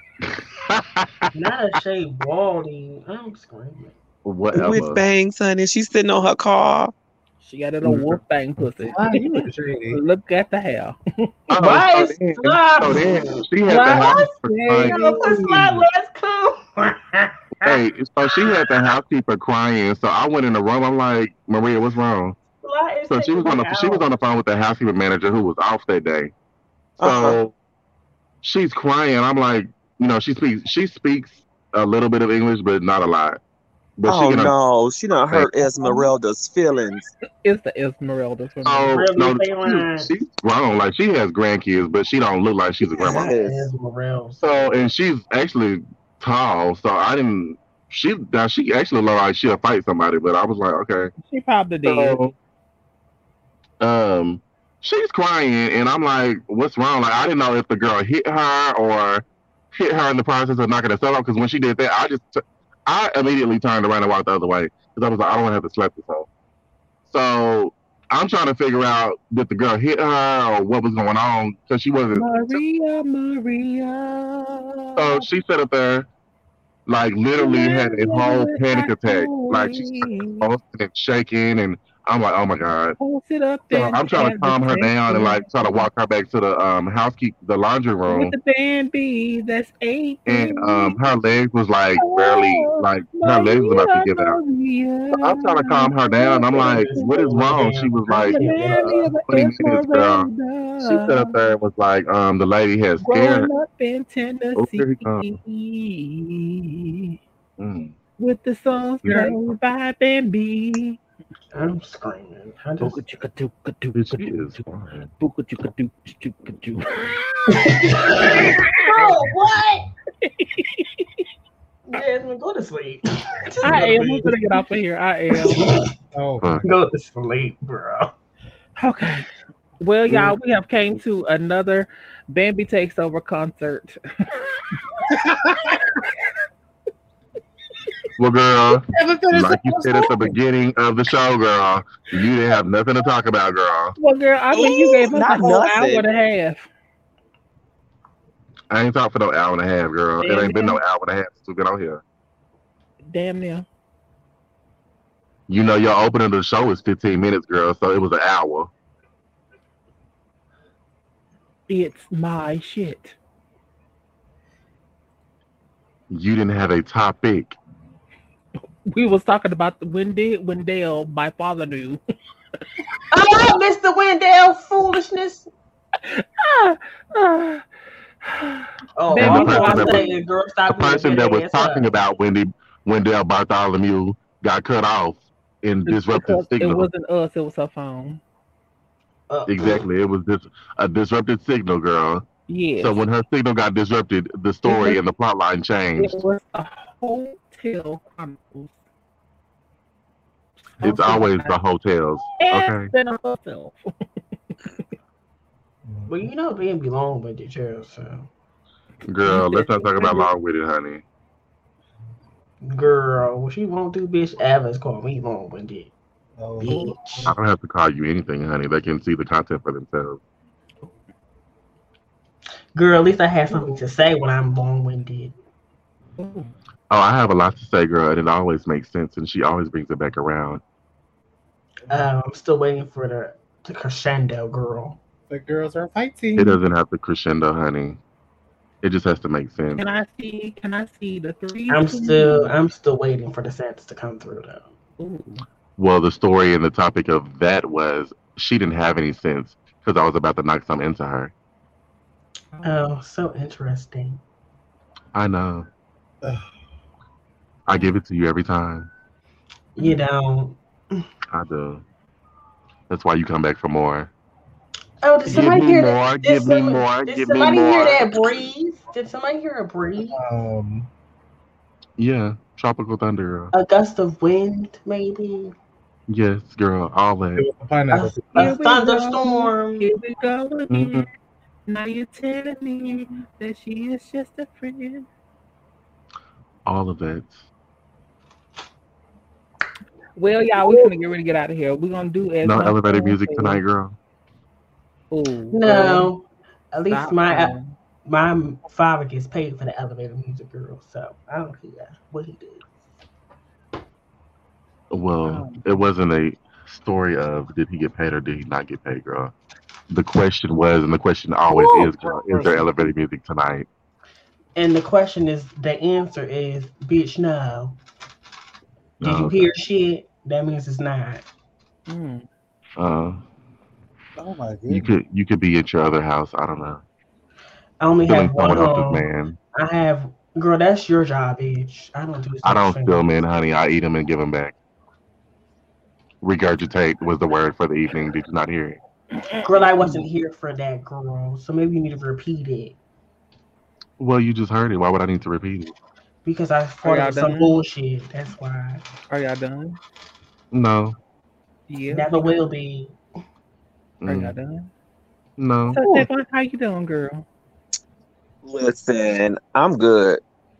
Not a shade baldy. I'm screaming. With Whatever. bangs, honey. She's sitting on her car. She got a little wolf thing pussy. Why you look shady? Look at the hair. Oh, Why so is then, Sly? so then she had Why the housekeeper say crying. No, put Sly where it's cool. Hey, so she had the housekeeper crying. So I went in the room. I'm like, Maria, what's wrong? Sly is So she was on the she was on the phone with the housekeeper manager who was off that day. So Uh-huh. she's crying. I'm like, you know, she speaks she speaks a little bit of English, but not a lot. But Oh she can no, she done hurt Esmeralda's feelings. It's the Esmeralda for me. Oh, Really no, feeling- she, she's grown. Like she has grandkids, but she don't look like she's a grandma. Yes. So, and she's actually tall. So I didn't. She now she actually looked like she'll fight somebody, but I was like, okay. She probably did. So, um, she's crying, and I'm like, what's wrong? Like I didn't know if the girl hit her or hit her in the process of knocking herself out. Because when she did that, I just I immediately turned around and walked the other way because I was like, I don't want to have to slap this hoe. So I'm trying to figure out did the girl hit her or what was going on because she wasn't. Maria, Maria. So she sat up there, like literally had a whole panic attack. Like she started posting and shaking and I'm like, oh my god. Hold it up So there and I'm trying to have the calm her down and like try to section walk her back to the um housekeep the laundry with room. the band that's eight And um three. her legs was like barely Oh, like her legs was about to Maria, give out. So I'm trying to Maria. calm her down. I'm like, what is wrong? She was like, The nanny of the twenty minutes, girl. She sat up Esmeralda. there and was like, um, the lady had Growing scared. up in Oh, here he comes. Tennessee Mm. with the songs Yeah. played by Bambi. I'm screaming. I just. She is fine. Oh, what? Jasmine, go to sleep. I am. We're gonna get off of here. I am. Oh, Go to sleep, bro. Okay. Well, y'all, we have came to another Bambi Takes Over concert. Well, girl, Never finished like the you said at the beginning of the show, girl, you didn't have nothing to talk about, girl. Well, girl, I think you gave us a Not whole nothing. hour and a half. I ain't talking for no hour and a half, girl. It Damn ain't been near. no hour and a half since we've been on here. Damn near. You know, your opening of the show is fifteen minutes, girl, so it was an hour. It's my shit. You didn't have a topic. We was talking about the Wendell, Wendell my father knew. Oh, Mister Wendell foolishness. Ah, ah. Oh, Baby, And the all person I'm that saying was is, girl, the stop being a person bit that was ass talking up. about Wendy Wendell Bartholomew got cut off in disrupted Because it signal. wasn't us, it was her phone. Uh, Exactly. It was this a disrupted signal, girl. Yes. So when her signal got disrupted, the It story was, and the plot line it changed. was a hotel chronicles. It's Hotel. always the hotels. It's Okay. been a hotel. well, you know, being belong with your child, so. Girl, let's not talk about long with it, honey. Girl, what she won't do, bitch, Ava's call me long winded. oh. Bitch. I don't have to call you anything, honey. They can see the content for themselves. Girl, at least I have something to say when I'm long winded. Ooh. Oh, I have a lot to say, girl, and it always makes sense, and she always brings it back around. Um, I'm still waiting for the, the crescendo, girl. The girls are fighting. It doesn't have to crescendo, honey. It just has to make sense. Can I see? Can I see the three? I'm still I'm still waiting for the sense to come through though. Ooh. Well, the story and the topic of that was she didn't have any sense because I was about to knock some into her. Oh, so interesting. I know. Ugh. I give it to you every time. You know. I do. That's why you come back for more. Oh, did Give somebody me hear more, that? Did, give me some, more, did give me somebody hear more. that breeze? Did somebody hear a breeze? Um, Yeah, tropical thunder, girl. A gust of wind, maybe? Yes, girl, all it that. was a pineapple. A, a Here we go. thunderstorm. Here we go again. Mhm. Now you're telling me that she is just a friend. All of that. Well, y'all, we're gonna get ready to get out of here. We're gonna do as No my elevator friend music said. tonight, girl. Ooh, girl, No. At least stop my playing. my father gets paid for the elevator music, girl. So I don't care what he did. Well, Oh. it wasn't a story of did he get paid or did he not get paid, girl. The question was, and the question always Woo! is, girl, is there elevator music tonight? And the question is, the answer is, bitch, no. Did Oh, you okay. hear shit? That means it's not. Mm. Uh, Oh my you goodness. could you could be at your other house. I don't know. I only Stealing have one someone else's home. man. I have, girl, that's your job, bitch. I don't do this I type of don't steal thing. men, honey. I eat them and give them back. Regurgitate was the word for the evening. Did you not hear it? Girl, I wasn't here for that, girl. So maybe you need to repeat it. Well, you just heard it. Why would I need to repeat it? Because I Are thought it y'all was some done? bullshit. That's why. Are y'all done? No. Yeah. Never will be. Are y'all Mm, done? no. So, Stefan, how you doing, girl? Listen, I'm good.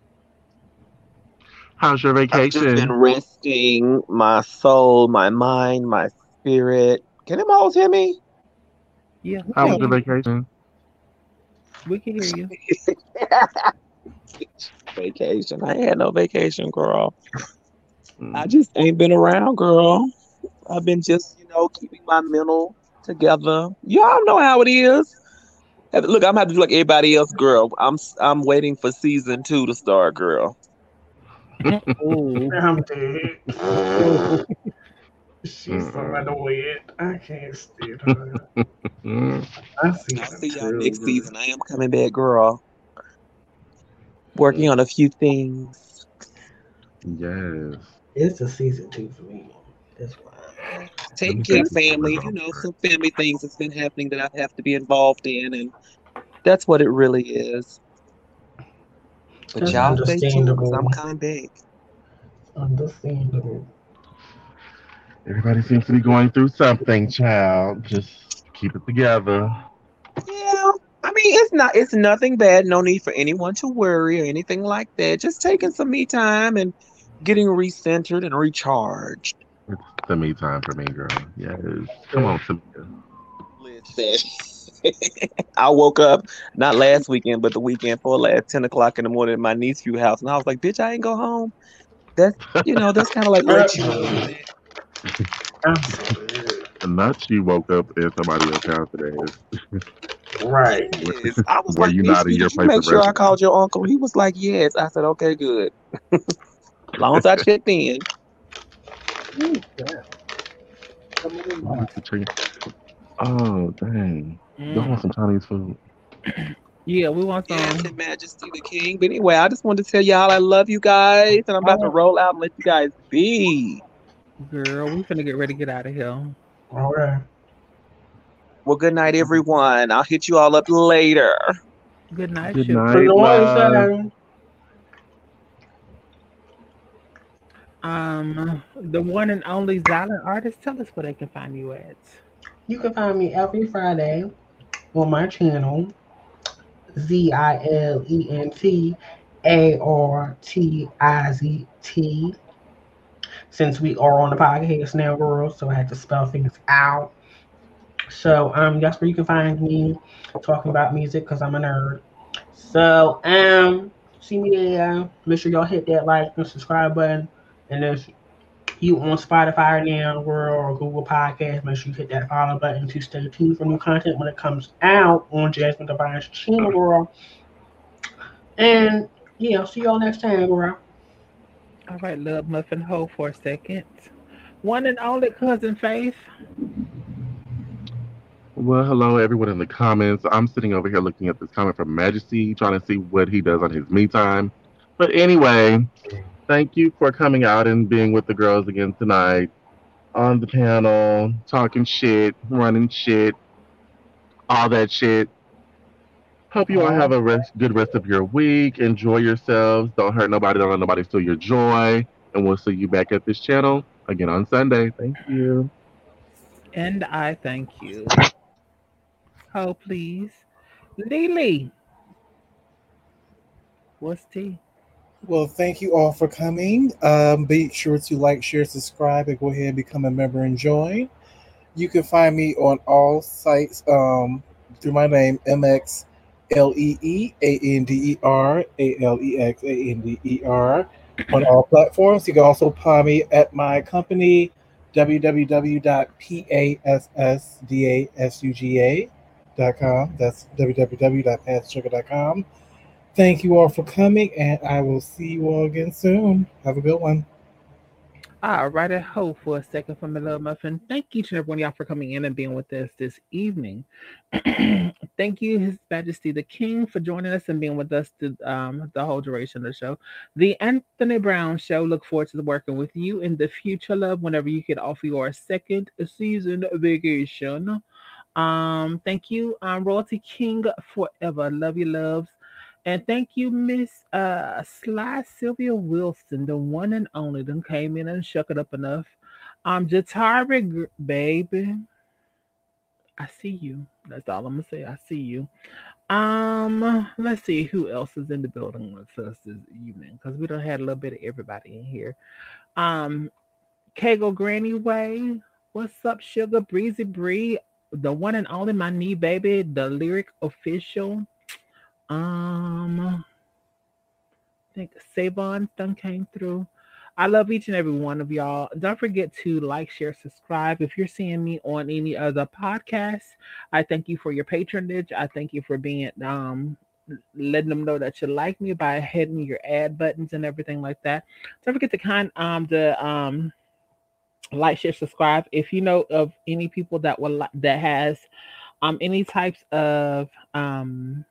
How's your I've just been vacation? resting my soul, my mind, my spirit. Can them all hear me? Yeah, we How was can your hear you. vacation? We can hear you. Vacation. I ain't had no vacation, girl. I Mm, just ain't been around, girl. I've been just, you know, keeping my mental together. Y'all know how it is. Have- Look, I'm gonna have to do like everybody else, girl. I'm s- I'm waiting for season two to start, girl. Ooh. I'm dead. She's so Mm-mm. annoyed. I can't stand her. Mm. I I'll season see y'all two, next girl. season. I am coming back, girl. Working on a few things. Yes. It's a season two for me. That's why. Yeah, Let taking me care get of this family, lid you off know, first. some family things that's been happening that I have to be involved in, and that's what it really is. But That's y'all stay tuned because I'm understandable. coming back. Understandable. Everybody seems to be going through something, child. Just keep it together. Yeah, I mean, it's not, it's nothing bad. No need for anyone to worry or anything like that. Just taking some me time and getting recentered and recharged. It's the me time for me, girl. Yes. Come Yeah. on, Tamika. Listen, I woke up not last weekend, but the weekend for last ten o'clock in the morning at my niece's view house, and I was like, "Bitch, I ain't go home." That's you know, that's kind of like let you know Uh-uh. that I'm so dead. Not she woke up in somebody else's house today. Right. Were, yes. I was were like, you "Niece not in view, your did you place make of sure I residence? called your uncle?" He was like, "Yes." I said, "Okay, good." Long as I checked in. Ooh, yeah. Come on, I bye. need to check. Oh, dang. Y'all Mm. want some Chinese food? Yeah, we want Yes, some. and Majesty the King. But anyway, I just wanted to tell y'all I love you guys, and I'm about to Oh, roll out and let you guys be. girl, we finna get ready to get out of here. All right. Well, good night, everyone. I'll hit you all up later. Good night, Good sugar. Good night, morning, love. son. Um, the one and only Silent Artist. Tell us where they can find you at. You can find me every Friday on my channel, Z I L E N T A R T I Z T. Since we are on the podcast now, girls, so I had to spell things out. So um, that's where you can find me talking about music because I'm a nerd. So um, see me there. Make sure y'all hit that like and subscribe button. And if you on Spotify now, girl, or Google Podcast, make sure you hit that follow button to stay tuned for new content when it comes out on Jasmine Devine's channel, girl. And yeah, see y'all next time, girl. All right, love muffin hold for a second. One and only cousin Faith. Well, hello, everyone in the comments. I'm sitting over here looking at this comment from Majesty, trying to see what he does on his me time. But anyway, thank you for coming out and being with the girls again tonight on the panel, talking shit, running shit, all that shit. Hope you all have Oh, a rest, good rest of your week. Enjoy yourselves. Don't hurt nobody. Don't let nobody steal your joy. And we'll see you back at this channel again on Sunday. Thank you. And I thank you. Hold, please. Lily, what's tea? Well, thank you all for coming. Um, be sure to like, share, subscribe, and go ahead and become a member and join. You can find me on all sites um, through my name, M X L E E A N D E R A L E X A N D E R, on all platforms. You can also find me at my company, w w w dot passdasuga dot com. That's w w w dot passsugar dot com. Thank you all for coming, and I will see you all again soon. Have a good one. All right, at hold for a second for my love muffin. Thank each and every one of y'all for coming in and being with us this evening. Thank you, His Majesty the King, for joining us and being with us the, um, the whole duration of the show. The Anthony Brown Show. Look forward to working with you in the future, love, whenever you can offer your second season vacation. Um, thank you, um, Royalty King forever. Love you, loves. And thank you, Miss uh Sly Sylvia Wilson, the one and only, then came in and shook it up enough. Um, Jatari, gr- baby, I see you. That's all I'm gonna say. I see you. Um, let's see who else is in the building with us this evening because we done had a little bit of everybody in here. Um, Kegel Granny Way, what's up, Sugar Breezy Bree, the one and only, my knee baby, the lyric official. Um, I think Savon done came through. I love each and every one of y'all. Don't forget to like, share, subscribe. If you're seeing me on any other podcasts, I thank you for your patronage. I thank you for being um letting them know that you like me by hitting your ad buttons and everything like that. Don't forget to kind um the um like, share, subscribe. If you know of any people that will li- that has um any types of um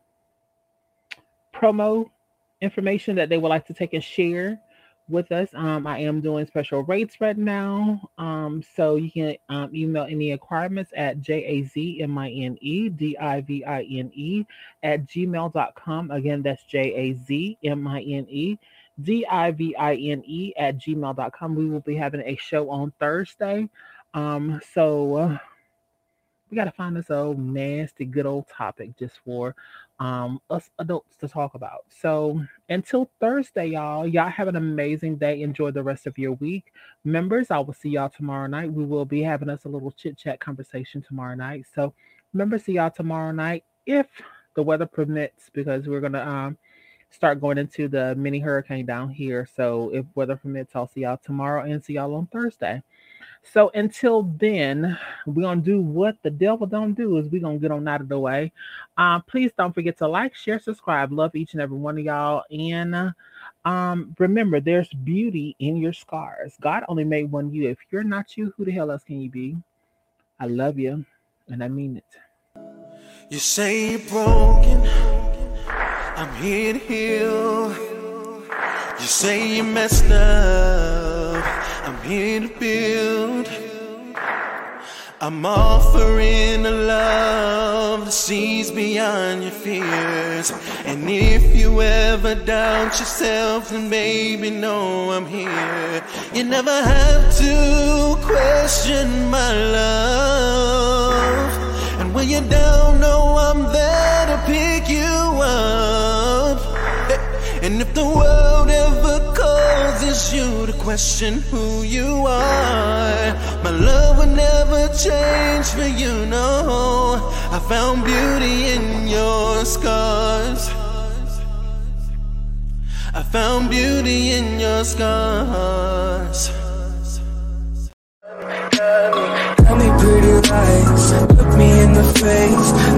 promo information that they would like to take and share with us, um, I am doing special rates right now. Um, so you can um, email any requirements at J A Z M I N E D I V I N E at gmail dot com. Again, that's J A Z M I N E D I V I N E at gmail dot com. We will be having a show on Thursday. Um, so uh, we got to find this old nasty, good old topic just for um, us adults to talk about. So until Thursday, y'all, y'all have an amazing day. Enjoy the rest of your week. Members, I will see y'all tomorrow night. We will be having us a little chit-chat conversation tomorrow night. So remember, see y'all tomorrow night if the weather permits, because we're going to um, start going into the mini hurricane down here. So if weather permits, I'll see y'all tomorrow and see y'all on Thursday. So until then, we're going to do what the devil don't do is we're going to get on out of the way. Uh, please don't forget to like, share, subscribe. Love each and every one of y'all. And um, remember, there's beauty in your scars. God only made one you. If you're not you, who the hell else can you be? I love you, and I mean it. You say you're broken, I'm here to heal. You say you messed up, I'm here to build. I'm offering a love that sees beyond your fears. And if you ever doubt yourself, then baby, know I'm here. You never have to question my love. And when you're down, know I'm there to pick you up. And if the world ever causes you to question who you are, my love will never change for you, no. I found beauty in your scars. I found beauty in your scars. Tell me pretty lies, look me in the face.